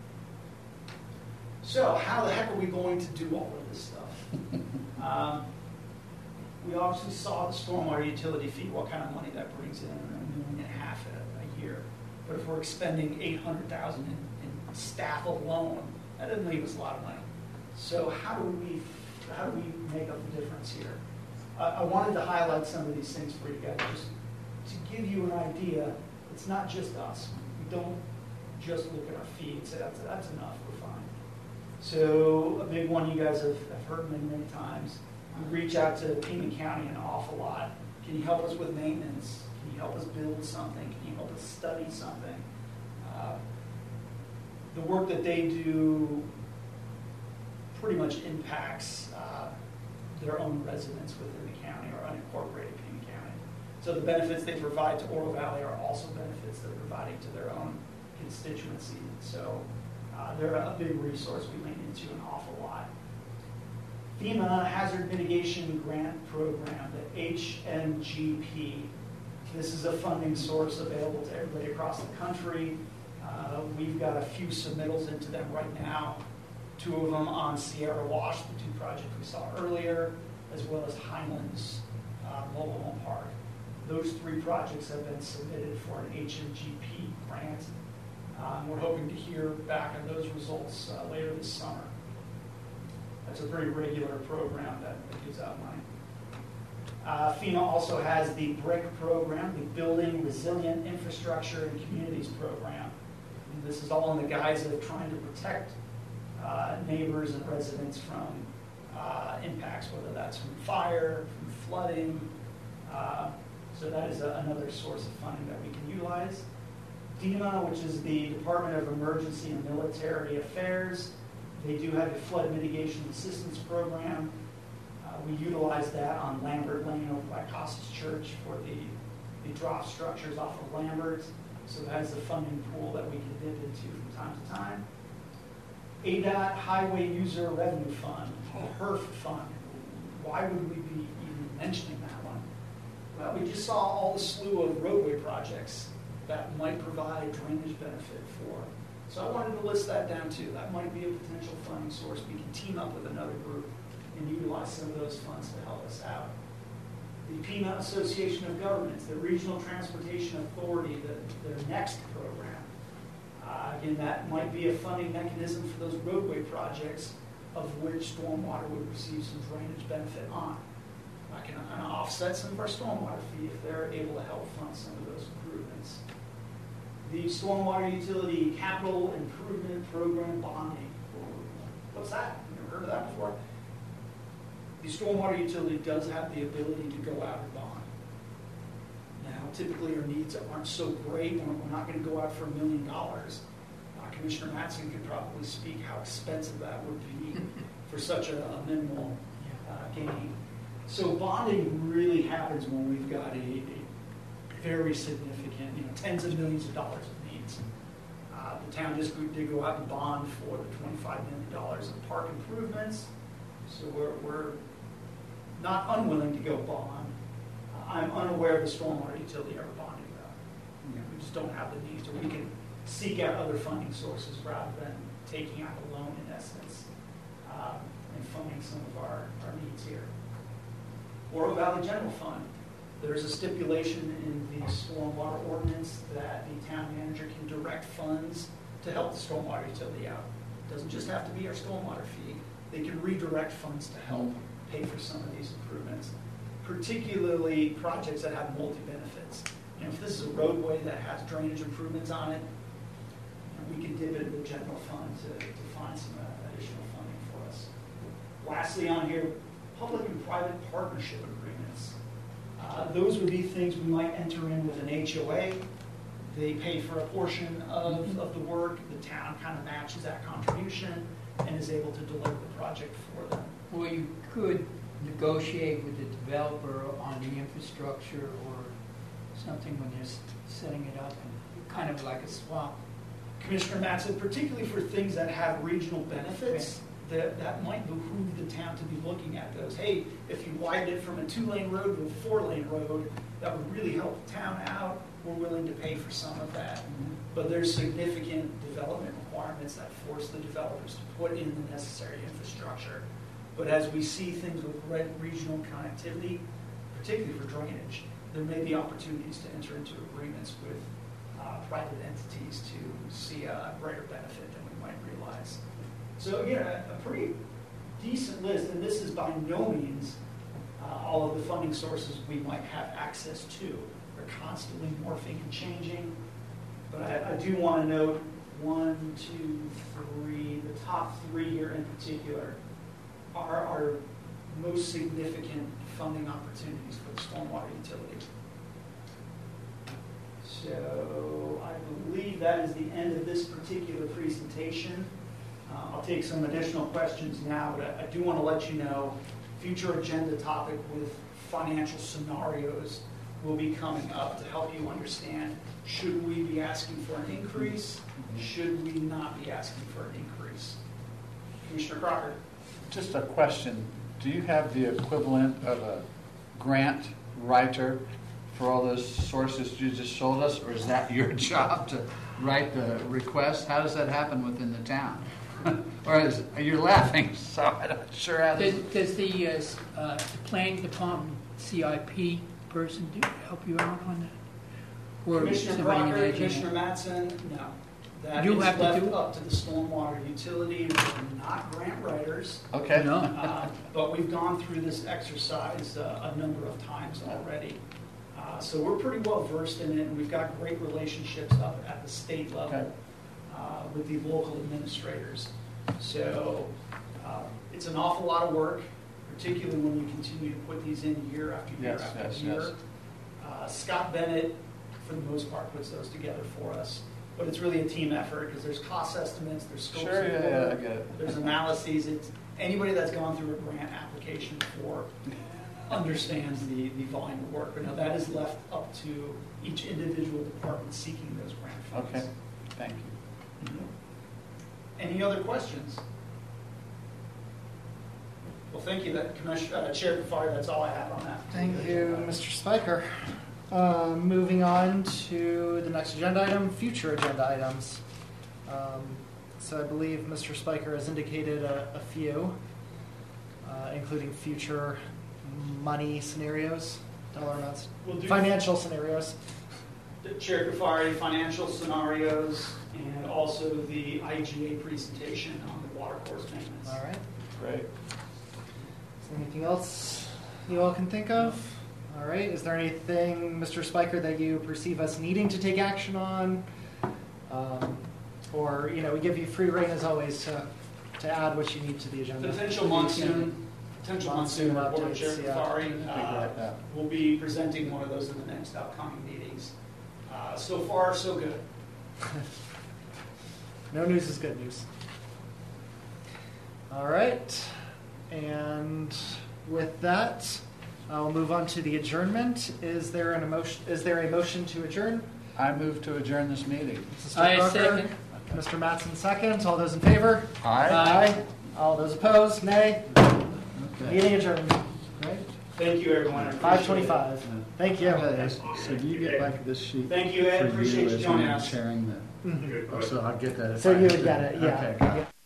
So how the heck are we going to do all of this stuff? um, we obviously saw the stormwater utility fee, what kind of money that brings in, a million and a half a, a year. But if we're expending eight hundred thousand in, in staff alone, that doesn't leave us a lot of money. So how do we how do we make up the difference here? Uh, I wanted to highlight some of these things for you guys, just to give you an idea. It's not just us. We don't just look at our fee and say that's that's enough. We're fine. So a big one you guys have, have heard many many times. We reach out to Pima County an awful lot. Can you help us with maintenance? Can you help us build something? Can you help us study something? Uh, the work that they do pretty much impacts uh, their own residents within the county or unincorporated Pima County. So the benefits they provide to Oro Valley are also benefits they're providing to their own constituency. So uh, they're a big resource we lean into an awful lot. FEMA Hazard Mitigation Grant Program, the H M G P. This is a funding source available to everybody across the country. Uh, we've got a few submittals into them right now. Two of them on Sierra Wash, the two projects we saw earlier, as well as Highlands uh, Mobile Home Park. Those three projects have been submitted for an H M G P grant. Um, we're hoping to hear back on those results uh, later this summer. That's a very regular program that, that gives out money. Uh, FEMA also has the BRIC program, the Building Resilient Infrastructure and Communities program. And this is all in the guise of trying to protect uh, neighbors and residents from uh, impacts, whether that's from fire, from flooding. Uh, so that is a, another source of funding that we can utilize. DEMA, which is the Department of Emergency and Military Affairs, they do have a flood mitigation assistance program. Uh, we utilize that on Lambert Lane over by Costas Church for the, the drop structures off of Lambert. So that is the funding pool that we can dip into from time to time. A D O T Highway User Revenue Fund, the HERF fund. Why would we be even mentioning that one? Well, we just saw all the slew of roadway projects that might provide drainage benefit for. So I wanted to list that down too. That might be a potential funding source. We can team up with another group and utilize some of those funds to help us out. The Pima Association of Governments, the Regional Transportation Authority, the, their NEXT program. Uh, again, that might be a funding mechanism for those roadway projects of which stormwater would receive some drainage benefit on. I can kind of offset some of our stormwater fee if they're able to help fund some of those improvements. The Stormwater Utility Capital Improvement Program bonding. What's that? You ever heard of that before? The stormwater utility does have the ability to go out and bond. Now, typically our needs aren't so great. We're we're not going to go out for a million dollars. Uh, Commissioner Mattson could probably speak how expensive that would be for such a, a minimal uh, gain. So bonding really happens when we've got a, a very significant, you know, tens of millions of dollars of needs. Uh, the town just did go out and bond for the twenty-five million dollars of park improvements. So we're, we're not unwilling to go bond. Uh, I'm unaware of the stormwater utility ever bonding though. You know, we just don't have the needs, or we can seek out other funding sources rather than taking out a loan in essence um, and funding some of our, our needs here. Oro Valley General Fund. There's a stipulation in the stormwater ordinance that the town manager can direct funds to help the stormwater utility out. It doesn't just have to be our stormwater fee. They can redirect funds to help pay for some of these improvements, particularly projects that have multi-benefits. You know, if this is a roadway that has drainage improvements on it, you know, we can dip into the general fund to, to find some uh, additional funding for us. Lastly on here, public and private partnership agreements. Uh, those would be things we might enter in with an H O A. They pay for a portion of, of the work. The town kind of matches that contribution and is able to deliver the project for them. Or you could negotiate with the developer on the infrastructure or something when you're s- setting it up, and kind of like a swap. Commissioner Mattson, particularly for things that have regional benefits, that, that might behoove the town to be looking at those. Hey, if you widen it from a two-lane road to a four-lane road, that would really help the town out. We're willing to pay for some of that. But there's significant development requirements that force the developers to put in the necessary infrastructure. But as we see things with re- regional connectivity, particularly for drainage, there may be opportunities to enter into agreements with uh, private entities to see a greater benefit than we might realize. So again, a, a pretty decent list, and this is by no means uh, all of the funding sources we might have access to. They're constantly morphing and changing. But I, I do want to note one, two, three, the top three here in particular are our most significant funding opportunities for the stormwater utility. So I believe that is the end of this particular presentation. Uh, I'll take some additional questions now, but I, I do want to let you know, future agenda topic with financial scenarios will be coming up to help you understand, should we be asking for an increase? Should we not be asking for an increase? Commissioner Crocker. Just a question. Do you have the equivalent of a grant writer for all those sources you just showed us, or is that your job to write the request? How does that happen within the town? Or is, you're laughing, so I'm not sure how Does, this... does the uh, s- uh, the planning department C I P person do, help you out on that? Or Commissioner somebody Crocker, engaging Commissioner it? Mattson, no. That You is have to left do it? up to the stormwater utility. We're not grant writers, Okay. No? uh, but we've gone through this exercise uh, a number of times already. Uh, So we're pretty well versed in it, and we've got great relationships up at the state Okay. level uh, with the local administrators. So uh, it's an awful lot of work, particularly when you continue to put these in year after year Yes, after yes, year. yes. Uh, Scott Bennett, for the most part, puts those together for us. But it's really a team effort because there's cost estimates, there's scopes Sure, of yeah, yeah, I work, get it. there's analyses. It's, anybody that's gone through a grant application before understands the, the volume of work. But now that is left up to each individual department seeking those grant funds. Okay, thank you. Any other questions? Well, thank you, that Commissioner, uh, Chair Kafari, that's all I have on that. Thank you, Mister Spiker. Uh, moving on to the next agenda item, future agenda items. Um, so I believe Mister Spiker has indicated a, a few, uh, including future money scenarios, dollar amounts, We'll do- financial scenarios. Chair Kafari, financial scenarios, and also the I G A presentation on the water course maintenance. All right. Great. Is there anything else you all can think of? All right. Is there anything, Mister Spiker, that you perceive us needing to take action on? Um, or, you know, we give you free reign as always to, to add what you need to the agenda. Potential monsoon, potential monsoon Monsoon report, Chair updates, yeah. Kafari. Uh, Yeah. We'll be presenting one of those in the next upcoming meetings. Uh, So far, so good. No news is good news. All right. And with that, I'll move on to the adjournment. Is there an emotion, is there a motion to adjourn? I move to adjourn this meeting. Mister I Crocker, second. Mister Mattson seconds. All those in favor? Aye. Aye. All those opposed? Nay. Okay. Meeting adjourned. Great. Thank you, everyone. I appreciate it. five twenty-five. Thank you. Okay, So you get back this sheet. Thank you, Ed. for Appreciate you as joining I'm us. Sharing that. Mhm. So I'll get that. if So I you have would get to. it, yeah. Okay, got it.